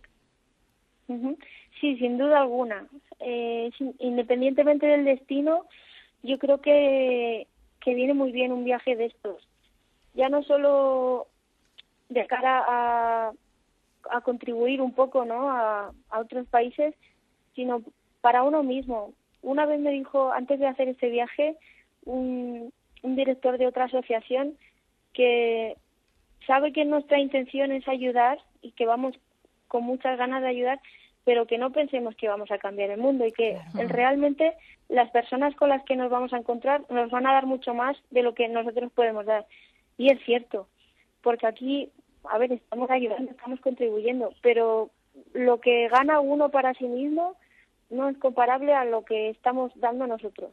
Speaker 9: Ujú. Sí, sin duda alguna. Eh, sin- independientemente del destino, yo creo que, que viene muy bien un viaje de estos. Ya no solo de cara a, a contribuir un poco, ¿no?, a, a otros países, sino para uno mismo. Una vez me dijo, antes de hacer este viaje, un, un director de otra asociación que sabe que nuestra intención es ayudar y que vamos con muchas ganas de ayudar, pero que no pensemos que vamos a cambiar el mundo y que eh, realmente las personas con las que nos vamos a encontrar nos van a dar mucho más de lo que nosotros podemos dar. Y es cierto, porque aquí, a ver, estamos ayudando, estamos contribuyendo, pero lo que gana uno para sí mismo no es comparable a lo que estamos dando nosotros.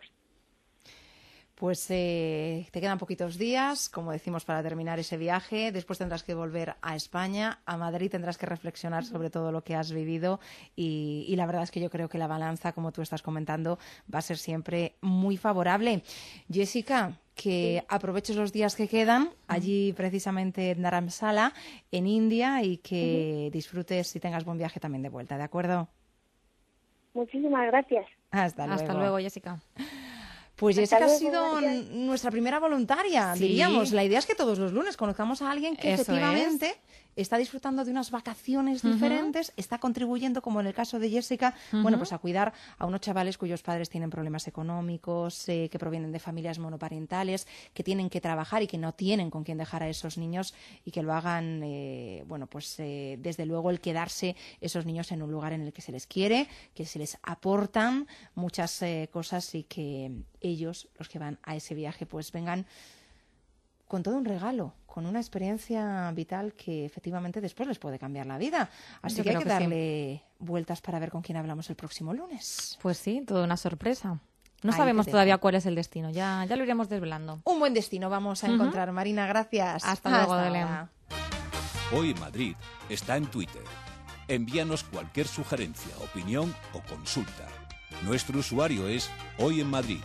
Speaker 3: Pues eh, te quedan poquitos días, como decimos, para terminar ese viaje. Después tendrás que volver a España, a Madrid, tendrás que reflexionar sobre todo lo que has vivido y, y la verdad es que yo creo que la balanza, como tú estás comentando, va a ser siempre muy favorable. Jessica, que aproveches los días que quedan allí precisamente en Dharamsala, en India, y que disfrutes y tengas buen viaje también de vuelta, ¿de acuerdo?
Speaker 9: Muchísimas gracias.
Speaker 3: Hasta luego.
Speaker 6: Hasta luego, Jessica.
Speaker 3: Pues Jessica ha
Speaker 9: luego,
Speaker 3: sido
Speaker 9: María.
Speaker 3: n- nuestra primera voluntaria,
Speaker 6: Sí.
Speaker 3: diríamos. La idea es que todos los lunes conozcamos a alguien que
Speaker 6: Eso
Speaker 3: efectivamente está disfrutando de unas vacaciones diferentes, está contribuyendo, como en el caso de Jessica, bueno, pues a cuidar a unos chavales cuyos padres tienen problemas económicos, eh, que provienen de familias monoparentales, que tienen que trabajar y que no tienen con quién dejar a esos niños y que lo hagan, eh, bueno, pues eh, desde luego el quedarse esos niños en un lugar en el que se les quiere, que se les aportan muchas eh, cosas y que ellos, los que van a ese viaje, pues vengan con todo un regalo, con una experiencia vital que efectivamente después les puede cambiar la vida. Así
Speaker 6: Yo
Speaker 3: que hay
Speaker 6: creo
Speaker 3: que
Speaker 6: que sí.
Speaker 3: darle vueltas para ver con quién hablamos el próximo lunes.
Speaker 6: Pues sí, toda una sorpresa. No
Speaker 3: Ahí
Speaker 6: sabemos
Speaker 3: te
Speaker 6: todavía
Speaker 3: dejo.
Speaker 6: cuál es el destino, ya, ya lo iremos desvelando.
Speaker 3: Un buen destino vamos a
Speaker 6: Ujú.
Speaker 3: encontrar. Marina, gracias.
Speaker 6: Hasta luego,
Speaker 3: Hasta
Speaker 6: Belén.
Speaker 3: ahora.
Speaker 1: Hoy en Madrid está en Twitter. Envíanos cualquier sugerencia, opinión o consulta. Nuestro usuario es Hoy en Madrid.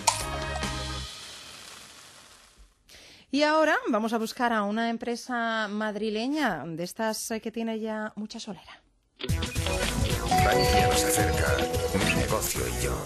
Speaker 3: Y ahora vamos a buscar a una empresa madrileña de estas eh, que tiene ya mucha solera.
Speaker 10: Bankia nos acerca. Mi negocio y yo.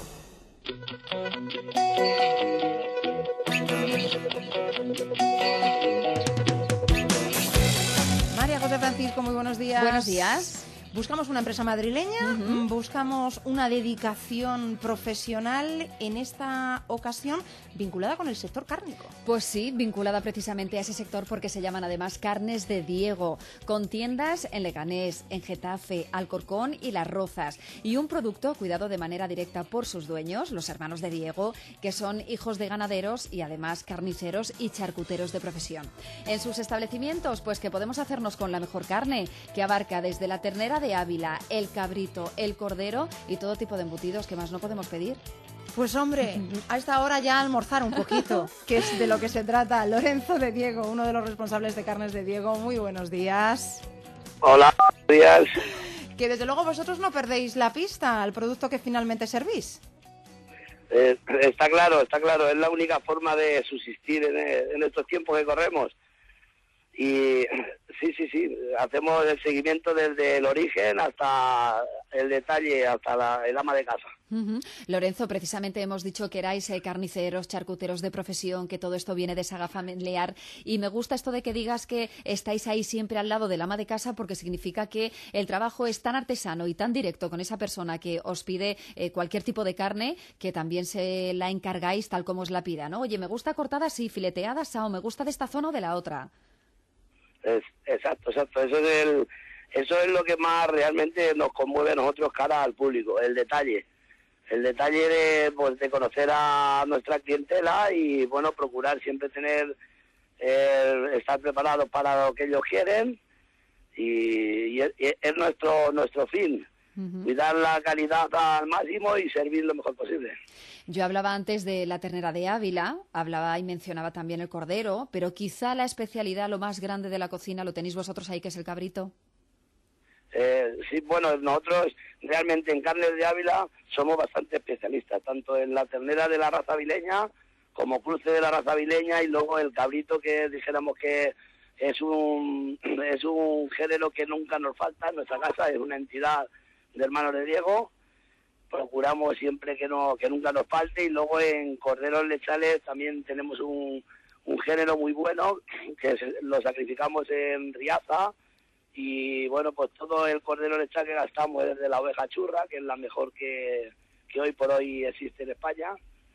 Speaker 3: María José Francisco, muy buenos días.
Speaker 11: Buenos días.
Speaker 3: Buscamos una empresa madrileña, uh-huh. buscamos una dedicación profesional, en esta ocasión vinculada con el sector cárnico.
Speaker 11: Pues sí, vinculada precisamente a ese sector porque se llaman además Carnes de Diego, con tiendas en Leganés, en Getafe, Alcorcón y Las Rozas. Y un producto cuidado de manera directa por sus dueños, los hermanos de Diego, que son hijos de ganaderos y además carniceros y charcuteros de profesión. En sus establecimientos, pues que podemos hacernos con la mejor carne, que abarca desde la ternera de Ávila, el cabrito, el cordero y todo tipo de embutidos que más no podemos pedir.
Speaker 3: Pues hombre, a esta hora ya almorzar un poquito, que es de lo que se trata. Lorenzo de Diego, uno de los responsables de Carnes de Diego, muy buenos días.
Speaker 12: Hola, buenos días.
Speaker 3: Que desde luego vosotros no perdéis la pista al producto que finalmente servís.
Speaker 12: Eh, está claro, está claro, es la única forma de subsistir en, en estos tiempos que corremos. Y sí, sí, sí, hacemos el seguimiento desde el origen hasta el detalle, hasta la, el ama de casa.
Speaker 11: Uh-huh. Lorenzo, precisamente hemos dicho que erais eh, carniceros, charcuteros de profesión, que todo esto viene de saga familiar, y me gusta esto de que digas que estáis ahí siempre al lado del ama de casa, porque significa que el trabajo es tan artesano y tan directo con esa persona que os pide eh, cualquier tipo de carne, que también se la encargáis tal como os la pida, ¿no? Oye, me gusta cortada así, fileteada así, o me gusta de esta zona o de la otra.
Speaker 12: Es, exacto, exacto. Eso es el, eso es lo que más realmente nos conmueve a nosotros cara al público, el detalle. El detalle de, pues, de conocer a nuestra clientela y, bueno, procurar siempre tener, eh, estar preparados para lo que ellos quieren y, y es, es nuestro nuestro fin. Uh-huh. Cuidar la calidad al máximo y servir lo mejor posible.
Speaker 11: Yo hablaba antes de la ternera de Ávila, hablaba y mencionaba también el cordero, pero quizá la especialidad, lo más grande de la cocina, lo tenéis vosotros ahí, que es el cabrito.
Speaker 12: Eh, sí, bueno, nosotros realmente en Carnes de Ávila somos bastante especialistas, tanto en la ternera de la raza avileña como cruce de la raza avileña, y luego el cabrito, que dijéramos que es un, es un género que nunca nos falta en nuestra casa, es una entidad de hermanos de Diego. Procuramos siempre que no que nunca nos falte, y luego en corderos lechales también tenemos un, un género muy bueno que se, lo sacrificamos en Riaza, y bueno, pues todo el cordero lechal que gastamos es de la oveja churra, que es la mejor que, que hoy por hoy existe en España,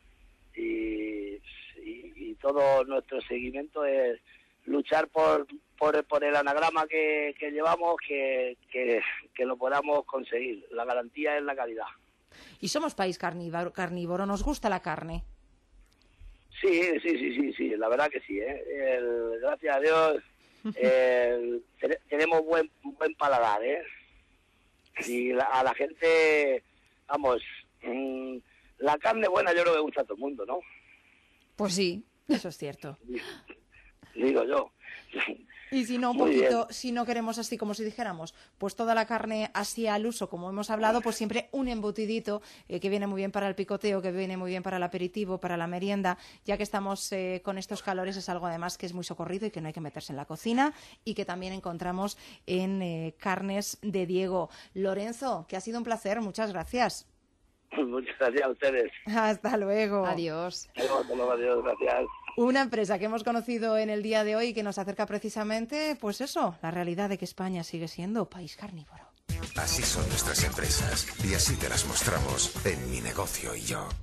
Speaker 12: y, y, y todo nuestro seguimiento es luchar por por, por el anagrama que, que llevamos, que, que, que lo podamos conseguir. La garantía es la calidad.
Speaker 3: Y somos país carnívoro, carnívoro, nos gusta la carne.
Speaker 12: Sí, sí, sí, sí, sí, la verdad que sí, ¿eh? El, gracias a Dios el, te, tenemos buen buen paladar, ¿eh? Y la, a la gente, vamos, mmm, la carne buena yo creo que gusta a todo el mundo, ¿no?
Speaker 11: Pues sí,
Speaker 3: eso es cierto.
Speaker 12: Digo yo.
Speaker 3: Y si no, un
Speaker 12: Muy
Speaker 3: poquito,
Speaker 12: bien.
Speaker 3: si no queremos así, como si dijéramos, pues toda la carne así al uso, como hemos hablado, pues siempre un embutidito eh, que viene muy bien para el picoteo, que viene muy bien para el aperitivo, para la merienda, ya que estamos eh, con estos calores, es algo además que es muy socorrido y que no hay que meterse en la cocina, y que también encontramos en eh, Carnes de Diego. Lorenzo, que ha sido un placer, muchas gracias.
Speaker 12: Muchas gracias a ustedes.
Speaker 3: Hasta luego.
Speaker 11: Adiós.
Speaker 12: Hasta luego, adiós, gracias.
Speaker 3: Una empresa que hemos conocido en el día de hoy que nos acerca precisamente, pues eso, la realidad de que España sigue siendo país carnívoro.
Speaker 10: Así son nuestras empresas y así te las mostramos en Mi Negocio y Yo.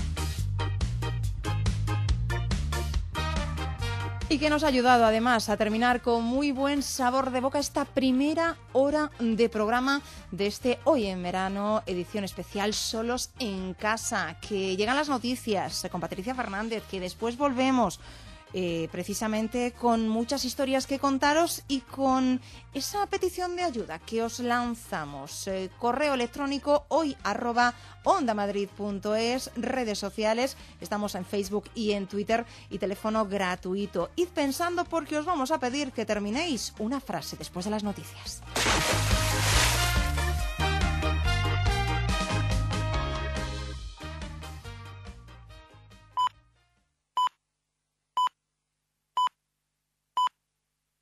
Speaker 3: Y que nos ha ayudado además a terminar con muy buen sabor de boca esta primera hora de programa de este Hoy en Verano, edición especial Solos en Casa, que llegan las noticias con Patricia Fernández, que después volvemos eh, precisamente con muchas historias que contaros y con esa petición de ayuda que os lanzamos. Eh, correo electrónico hoy arroba ondamadrid punto es, redes sociales, estamos en Facebook y en Twitter y teléfono gratuito. Id pensando porque os vamos a pedir que terminéis una frase después de las noticias.